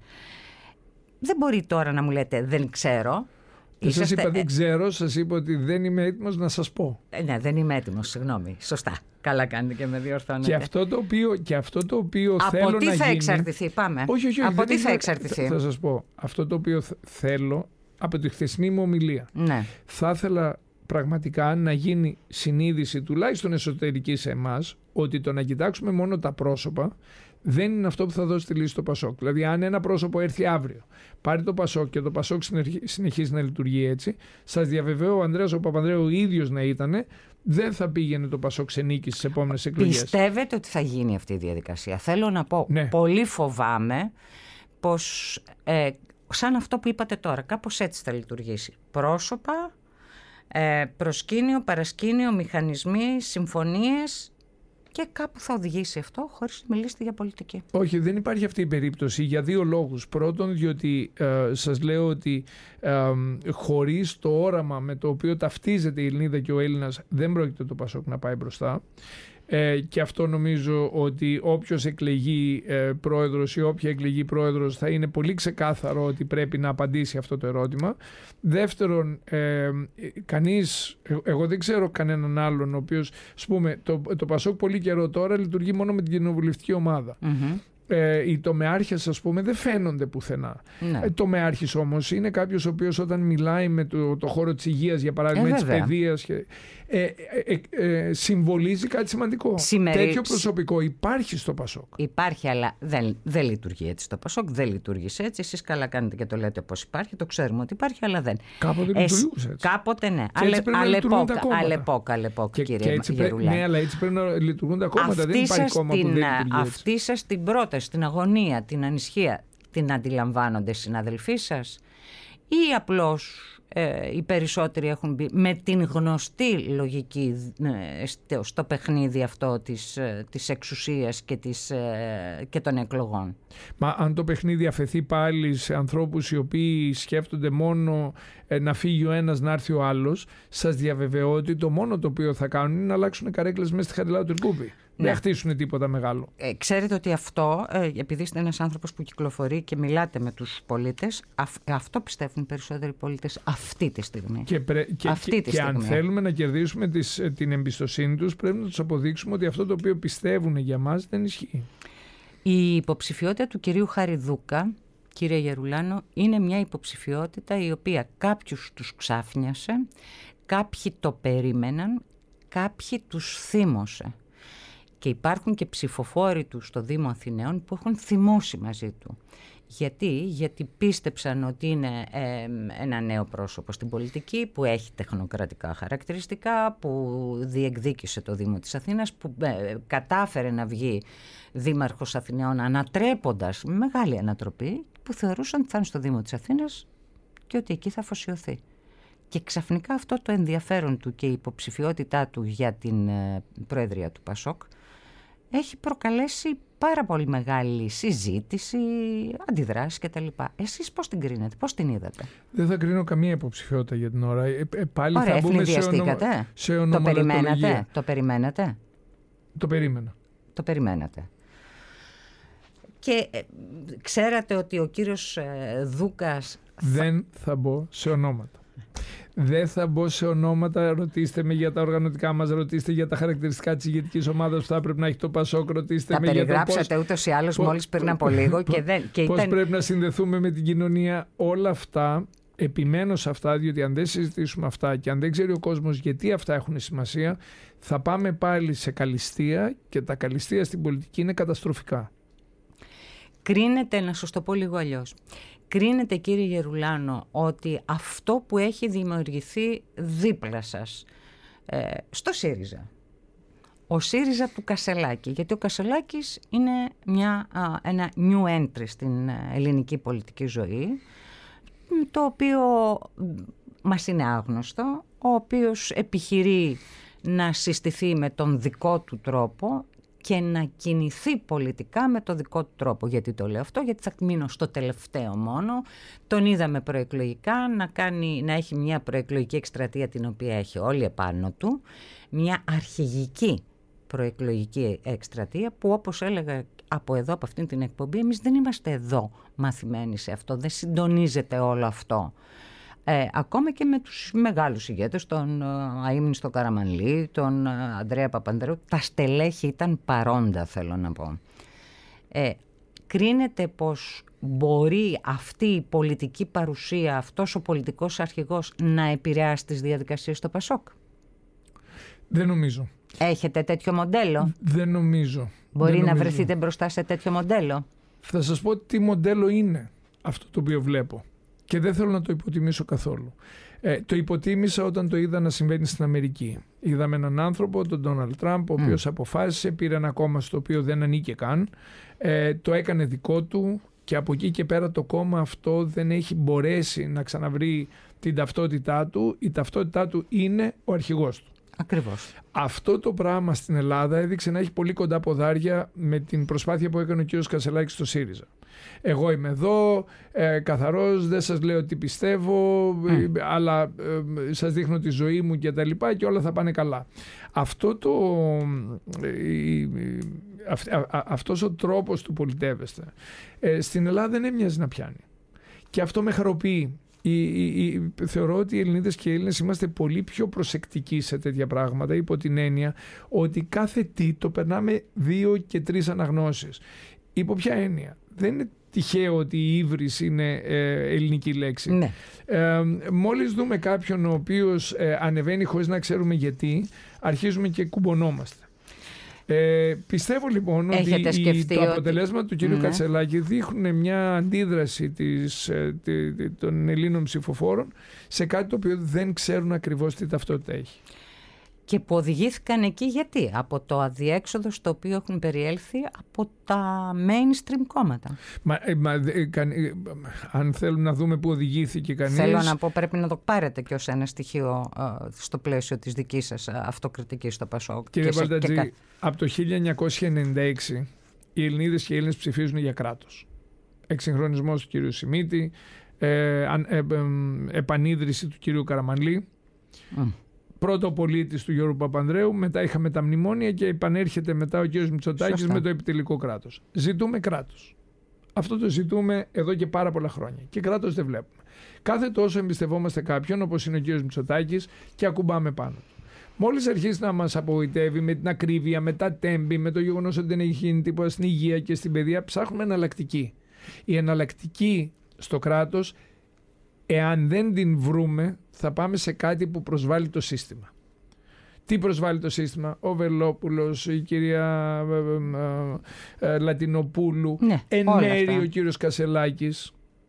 Δεν μπορεί τώρα να μου λέτε δεν ξέρω. Δεν σας Είσαστε... είπα δεν ξέρω, σας είπα ότι δεν είμαι έτοιμος να σας πω. Ε, ναι, δεν είμαι έτοιμος, συγγνώμη. Σωστά. Καλά κάνετε και με διορθώνετε. Και αυτό το οποίο, και αυτό το οποίο Από θέλω τι να θα γίνει... εξαρτηθεί, πάμε. Όχι, όχι, όχι, από τι θα είναι... εξαρτηθεί. Θα, θα σας πω. Αυτό το οποίο θέλω από τη χθεσινή μου ομιλία. Ναι. Θα ήθελα πραγματικά να γίνει συνείδηση, τουλάχιστον εσωτερική σε εμάς, ότι το να κοιτάξουμε μόνο τα πρόσωπα δεν είναι αυτό που θα δώσει τη λύση στο Πασόκ. Δηλαδή, αν ένα πρόσωπο έρθει αύριο, πάρει το Πασόκ και το Πασόκ συνεχίζει να λειτουργεί έτσι, σας διαβεβαιώ, ο Ανδρέας ο Παπανδρέου ο ίδιος να ήτανε, δεν θα πήγαινε το Πασόκ σε νίκη στις επόμενες εκλογές. Πιστεύετε ότι θα γίνει αυτή η διαδικασία? Θέλω να πω, ναι. πολύ φοβάμαι πως ε, σαν αυτό που είπατε τώρα, κάπως έτσι θα λειτουργήσει. Πρόσωπα, ε, προσκήνιο, παρασκήνιο, μηχανισμοί, συμφωνίες, και κάπου θα οδηγήσει αυτό χωρίς να μιλήσετε για πολιτική. Όχι, δεν υπάρχει αυτή η περίπτωση για δύο λόγους. Πρώτον, διότι ε, σας λέω ότι ε, χωρίς το όραμα με το οποίο ταυτίζεται η Ελληνίδα και ο Έλληνας δεν πρόκειται το Πασόκ να πάει μπροστά. Ε, και αυτό νομίζω ότι όποιος εκλεγεί ε, πρόεδρος ή όποια εκλεγεί πρόεδρος θα είναι πολύ ξεκάθαρο ότι πρέπει να απαντήσει αυτό το ερώτημα. Δεύτερον, ε, κανείς, εγώ δεν ξέρω κανέναν άλλον ο οποίος, ας πούμε, το, το Πασόκ πολύ καιρό τώρα λειτουργεί μόνο με την κοινοβουλευτική ομάδα. Mm-hmm. Ε, οι τομεάρχες, ας πούμε, δεν φαίνονται πουθενά. Ναι. Ε, τομεάρχης όμως είναι κάποιος ο οποίος όταν μιλάει με το, το χώρο της υγείας, για παράδειγμα, ε, της παιδείας, και, ε, ε, ε, ε, συμβολίζει κάτι σημαντικό. Σημερί... Τέτοιο προσωπικό υπάρχει στο Πασόκ. Υπάρχει, αλλά δεν, δεν λειτουργεί έτσι στο Πασόκ, δεν λειτουργήσε έτσι. Εσείς καλά κάνετε και το λέτε πως υπάρχει, το ξέρουμε ότι υπάρχει, αλλά δεν. Κάποτε λειτουργούσε έτσι. Κάποτε ναι. Αλεπόκα, αλεπόκα, κύριε Γερουλάνη. Ναι, αλλά έτσι πρέπει να λειτουργούν τα κόμματα. Δεν υπάρχει κόμμα που δεν λειτουργεί έτσι. Αυτή σας την πρόταση, την αγωνία, την ανησυχία, την αντιλαμβάνονται οι συναδελφοί σας, ή απλώς ε, οι περισσότεροι έχουν μπει με την γνωστή λογική ε, στο, στο παιχνίδι αυτό της, ε, της εξουσίας και, της, ε, και των εκλογών? Μα αν το παιχνίδι αφαιθεί πάλι σε ανθρώπους οι οποίοι σκέφτονται μόνο ε, να φύγει ο ένας, να έρθει ο άλλος, σας διαβεβαιώ ότι το μόνο το οποίο θα κάνουν είναι να αλλάξουν καρέκλες μέσα στη Χαριλάου Τουρκούπη. Ναι. Δεν χτίσουν τίποτα μεγάλο. Ε, ξέρετε ότι αυτό, ε, επειδή είστε ένας άνθρωπος που κυκλοφορεί και μιλάτε με τους πολίτες, αυ, αυτό πιστεύουν περισσότεροι πολίτες αυτή τη στιγμή. Και, πρέ, και, αυτή και, τη και στιγμή. αν θέλουμε να κερδίσουμε τις, την εμπιστοσύνη τους, πρέπει να τους αποδείξουμε ότι αυτό το οποίο πιστεύουν για μας δεν ισχύει. Η υποψηφιότητα του κυρίου Χαριδούκα, κύριε Γερουλάνο, είναι μια υποψηφιότητα η οποία κάποιους τους ξάφνιασε, κάποιοι το περίμεναν, κάποιοι τους θύμωσε. Και υπάρχουν και ψηφοφόροι του στο Δήμο Αθηναίων που έχουν θυμώσει μαζί του. Γιατί, Γιατί πίστεψαν ότι είναι ε, ένα νέο πρόσωπο στην πολιτική, που έχει τεχνοκρατικά χαρακτηριστικά, που διεκδίκησε το Δήμο της Αθήνας, που ε, κατάφερε να βγει δήμαρχος Αθηναίων ανατρέποντας με μεγάλη ανατροπή, που θεωρούσαν ότι θα είναι στο Δήμο της Αθήνας και ότι εκεί θα αφοσιωθεί. Και ξαφνικά αυτό το ενδιαφέρον του και η υποψηφιότητά του για την ε, προεδρία του Πασόκ έχει προκαλέσει πάρα πολύ μεγάλη συζήτηση, αντιδράσεις κτλ. Εσείς πώς την κρίνετε, πώς την είδατε? Δεν θα κρίνω καμία υποψηφιότητα για την ώρα. Ε, ε, πάλι Ωραία, θα μπούμε σε, ονο... σε ονοματολογία. Το περιμένατε, το περιμένατε. Το περίμενα. Το περιμένατε. Και ε, ξέρατε ότι ο κύριος ε, Δούκας... Δεν θα μπω σε ονόματα. Δεν θα μπω σε ονόματα. Ρωτήστε με για τα οργανωτικά μας, ρωτήστε για τα χαρακτηριστικά της ηγετικής ομάδας που θα πρέπει να έχει το Πασόκ, ρωτήστε τα με για το πώς... Τα περιγράψατε ούτως ή άλλως μόλις πριν από λίγο και δεν... Και πώς ήταν... πρέπει να συνδεθούμε με την κοινωνία. Όλα αυτά, επιμένω σε αυτά, διότι αν δεν συζητήσουμε αυτά και αν δεν ξέρει ο κόσμος γιατί αυτά έχουν σημασία, θα πάμε πάλι σε καλυστία και τα καλυστία στην πολιτική είναι καταστροφικά. Κρίνεται, να σας το πω λίγο αλλιώς, κρίνεται κύριε Γερουλάνο ότι αυτό που έχει δημιουργηθεί δίπλα σας ε, στο ΣΥΡΙΖΑ, ο ΣΥΡΙΖΑ του Κασελάκη, γιατί ο Κασελάκης είναι μια, α, ένα new entry στην ελληνική πολιτική ζωή, το οποίο μας είναι άγνωστο, ο οποίος επιχειρεί να συστηθεί με τον δικό του τρόπο και να κινηθεί πολιτικά με το δικό του τρόπο. Γιατί το λέω αυτό? Γιατί θα μείνω στο τελευταίο μόνο. Τον είδαμε προεκλογικά να, κάνει, να έχει μια προεκλογική εκστρατεία την οποία έχει όλοι επάνω του, μια αρχηγική προεκλογική εκστρατεία που, όπως έλεγα από εδώ, από αυτήν την εκπομπή, εμείς δεν είμαστε εδώ μαθημένοι σε αυτό, δεν συντονίζεται όλο αυτό. Ε, ακόμα και με τους μεγάλους ηγέτες, τον αείμνηστο Καραμανλή, τον Ανδρέα Παπανδρέου, τα στελέχη ήταν παρόντα, θέλω να πω. Ε, κρίνεται πως μπορεί αυτή η πολιτική παρουσία, αυτός ο πολιτικός αρχηγός να επηρεάσει τις διαδικασίες στο ΠΑΣΟΚ? Δεν νομίζω. Έχετε τέτοιο μοντέλο? Δεν νομίζω. Μπορεί Δεν να νομίζω. βρεθείτε μπροστά σε τέτοιο μοντέλο? Θα σας πω τι μοντέλο είναι αυτό το οποίο βλέπω. Και δεν θέλω να το υποτιμήσω καθόλου. Ε, το υποτίμησα όταν το είδα να συμβαίνει στην Αμερική. Είδαμε έναν άνθρωπο, τον Ντόναλντ Τραμπ, ο οποίος mm. αποφάσισε, πήρε ένα κόμμα στο οποίο δεν ανήκε καν, ε, το έκανε δικό του και από εκεί και πέρα το κόμμα αυτό δεν έχει μπορέσει να ξαναβρει την ταυτότητά του. Η ταυτότητά του είναι ο αρχηγός του. Ακριβώς. Αυτό το πράγμα στην Ελλάδα έδειξε να έχει πολύ κοντά ποδάρια με την προσπάθεια που έκανε ο κ. Κασσελάκης στο ΣΥΡΙΖΑ. Εγώ είμαι εδώ, ε, καθαρός, δεν σας λέω τι πιστεύω, mm. ε, αλλά ε, σας δείχνω τη ζωή μου και τα λοιπά και όλα θα πάνε καλά. Αυτό το, ε, αυ, α, α, αυτός ο τρόπος του πολιτεύεστε ε, στην Ελλάδα δεν έμοιαζε να πιάνει. Και αυτό με χαροποιεί. Η, η, η, θεωρώ ότι οι Ελληνίδες και οι Έλληνες είμαστε πολύ πιο προσεκτικοί σε τέτοια πράγματα, υπό την έννοια ότι κάθε τι το περνάμε δύο και τρεις αναγνώσεις. Υπό ποια έννοια? Δεν είναι τυχαίο ότι η ύβρις είναι ε, ελληνική λέξη. Ναι. Ε, μόλις δούμε κάποιον ο οποίος ε, ανεβαίνει χωρίς να ξέρουμε γιατί, αρχίζουμε και κουμπωνόμαστε. Ε, πιστεύω λοιπόν Έχετε ότι η, το ότι... αποτελέσμα του κύριου ναι. Κατσελάκη δείχνουν μια αντίδραση της, ε, τη, των Ελλήνων ψηφοφόρων σε κάτι το οποίο δεν ξέρουν ακριβώς τι ταυτότητα έχει. Και που οδηγήθηκαν εκεί γιατί? Από το αδιέξοδο στο οποίο έχουν περιέλθει από τα mainstream κόμματα. Μα, ε, μα, ε, κα, ε, αν θέλουν να δούμε που οδηγήθηκε κανείς... Θέλω να πω, πρέπει να το πάρετε και ως ένα στοιχείο ε, στο πλαίσιο της δικής σας αυτοκριτικής στο ΠΑΣΟΚ. Κύριε Μπαλτατζή, κα... από το χίλια εννιακόσια ενενήντα έξι οι Ελληνίδες και οι Έλληνες ψηφίζουν για κράτος. Εξυγχρονισμός του κυρίου Σιμίτη, ε, ε, ε, ε, επανίδρυση του κυρίου Καραμανλή, mm. πρώτο πολίτης του Γιώργου Παπανδρέου, μετά είχαμε τα μνημόνια και επανέρχεται μετά ο κύριος Μητσοτάκης Σωστά. με το επιτελικό κράτος. Ζητούμε κράτος. Αυτό το ζητούμε εδώ και πάρα πολλά χρόνια. Και κράτος δεν βλέπουμε. Κάθε τόσο εμπιστευόμαστε κάποιον, όπως είναι ο κύριος Μητσοτάκης, και ακουμπάμε πάνω. Μόλις αρχίσει να μας απογοητεύει με την ακρίβεια, με τα τέμπη, με το γεγονός ότι δεν έχει γίνει τίποτα στην υγεία και στην παιδεία, ψάχνουμε εναλλακτική. Η εναλλακτική στο κράτος, εάν δεν την βρούμε, θα πάμε σε κάτι που προσβάλλει το σύστημα. Τι προσβάλλει το σύστημα? Ο Βελόπουλος, η κυρία ε, ε, ε, Λατινοπούλου, ναι, εν μέρει ο κύριος Κασσελάκης.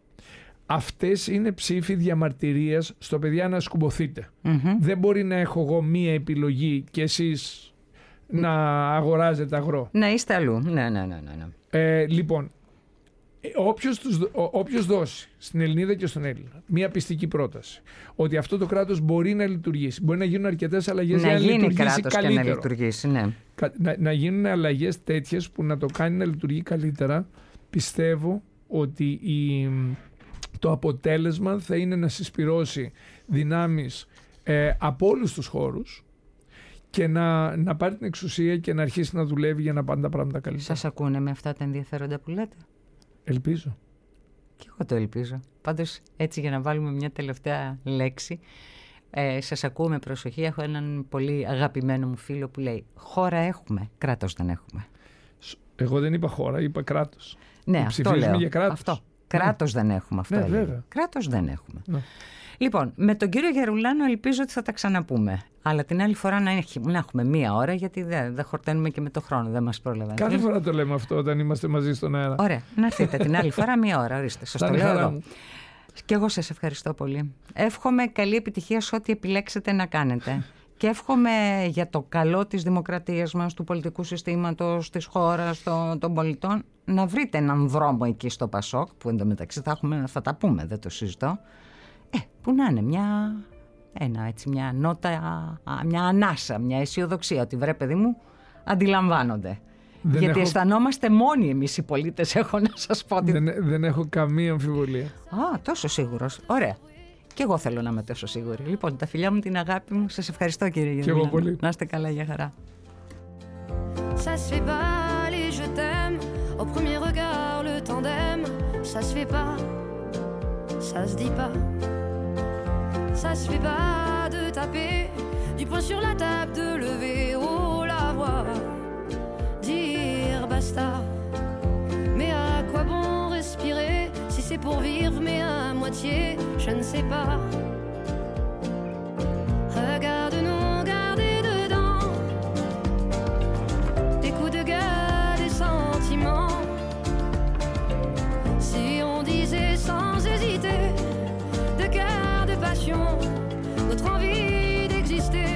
Αυτές είναι ψήφοι διαμαρτυρίας στο παιδιά να σκουμποθείτε. Mm-hmm. Δεν μπορεί να έχω εγώ μία επιλογή και εσείς να αγοράζετε αγρό. Να είστε αλλού. Ναι, ναι, ναι, ναι. Ε, λοιπόν, Όποιος, τους, όποιος δώσει στην Ελληνίδα και στον Έλληνα μία πιστική πρόταση ότι αυτό το κράτος μπορεί να λειτουργήσει, μπορεί να γίνουν αρκετές αλλαγές για να λειτουργήσει καλύτερο. Και να λειτουργήσει, ναι. να, να γίνουν αλλαγές τέτοιες που να το κάνει να λειτουργεί καλύτερα, πιστεύω ότι η, το αποτέλεσμα θα είναι να συσπυρώσει δυνάμεις ε, από όλους τους χώρους και να, να πάρει την εξουσία και να αρχίσει να δουλεύει για να πάνε τα πράγματα καλύτερα. Σας ακούνε με αυτά τα ενδιαφέροντα που λέτε? Ελπίζω. Και εγώ το ελπίζω. Πάντως, έτσι για να βάλουμε μια τελευταία λέξη, ε, σας ακούω με προσοχή. Έχω έναν πολύ αγαπημένο μου φίλο που λέει χώρα έχουμε, κράτος δεν έχουμε. Εγώ δεν είπα χώρα, είπα κράτος. Ναι, αυτό λέω. Για κράτος. Αυτό. Κράτος ναι. δεν έχουμε αυτό. Ναι, βέβαια. Κράτος δεν έχουμε. Ναι. Λοιπόν, με τον κύριο Γερουλάνο ελπίζω ότι θα τα ξαναπούμε. Αλλά την άλλη φορά να, έχει, να έχουμε μία ώρα, γιατί δεν δε χορταίνουμε και με το χρόνο, δεν μας προλαβαίνει. Κάθε φορά το λέμε αυτό όταν είμαστε μαζί στον αέρα. Ωραία, να έρθετε την άλλη φορά μία ώρα, ορίστε. Σας το λέω εγώ. Και εγώ σας ευχαριστώ πολύ. Εύχομαι καλή επιτυχία σε ό,τι επιλέξετε να κάνετε. Και εύχομαι για το καλό της δημοκρατίας μας, του πολιτικού συστήματος, της χώρας, των, των πολιτών, να βρείτε έναν δρόμο εκεί στο ΠΑΣΟΚ, που εντωμεταξύ θα, έχουμε, θα τα πούμε, δεν το συζητώ, ε, που να είναι μια, ένα, έτσι, μια νότα, μια ανάσα, μια αισιοδοξία, ότι βρε παιδί μου, αντιλαμβάνονται. Δεν Γιατί έχω... αισθανόμαστε μόνοι εμείς οι πολίτες, έχω να σας πω. δεν, δεν έχω καμία αμφιβολία. Α, τόσο σίγουρος. Ωραία. Και εγώ θέλω να είμαι τόσο σίγουρη. Λοιπόν, τα φιλιά μου, την αγάπη μου. Σας ευχαριστώ, κύριε Γερμιλάνο. Και εγώ πολύ. Να είστε καλά, για χαρά. Ça se fait pas les je t'aime, au premier regard le tandem, ça se fait pas, ça se dit pas, ça se fait pas de taper du poing sur la table, de lever haut la voix, dire basta. Mais à quoi bon respirer si c'est pour vivre mais à moitié, je ne sais pas. Regarde-nous garder dedans des coups de gueule, des sentiments. Si on disait sans hésiter de cœur, de passion, notre envie d'exister.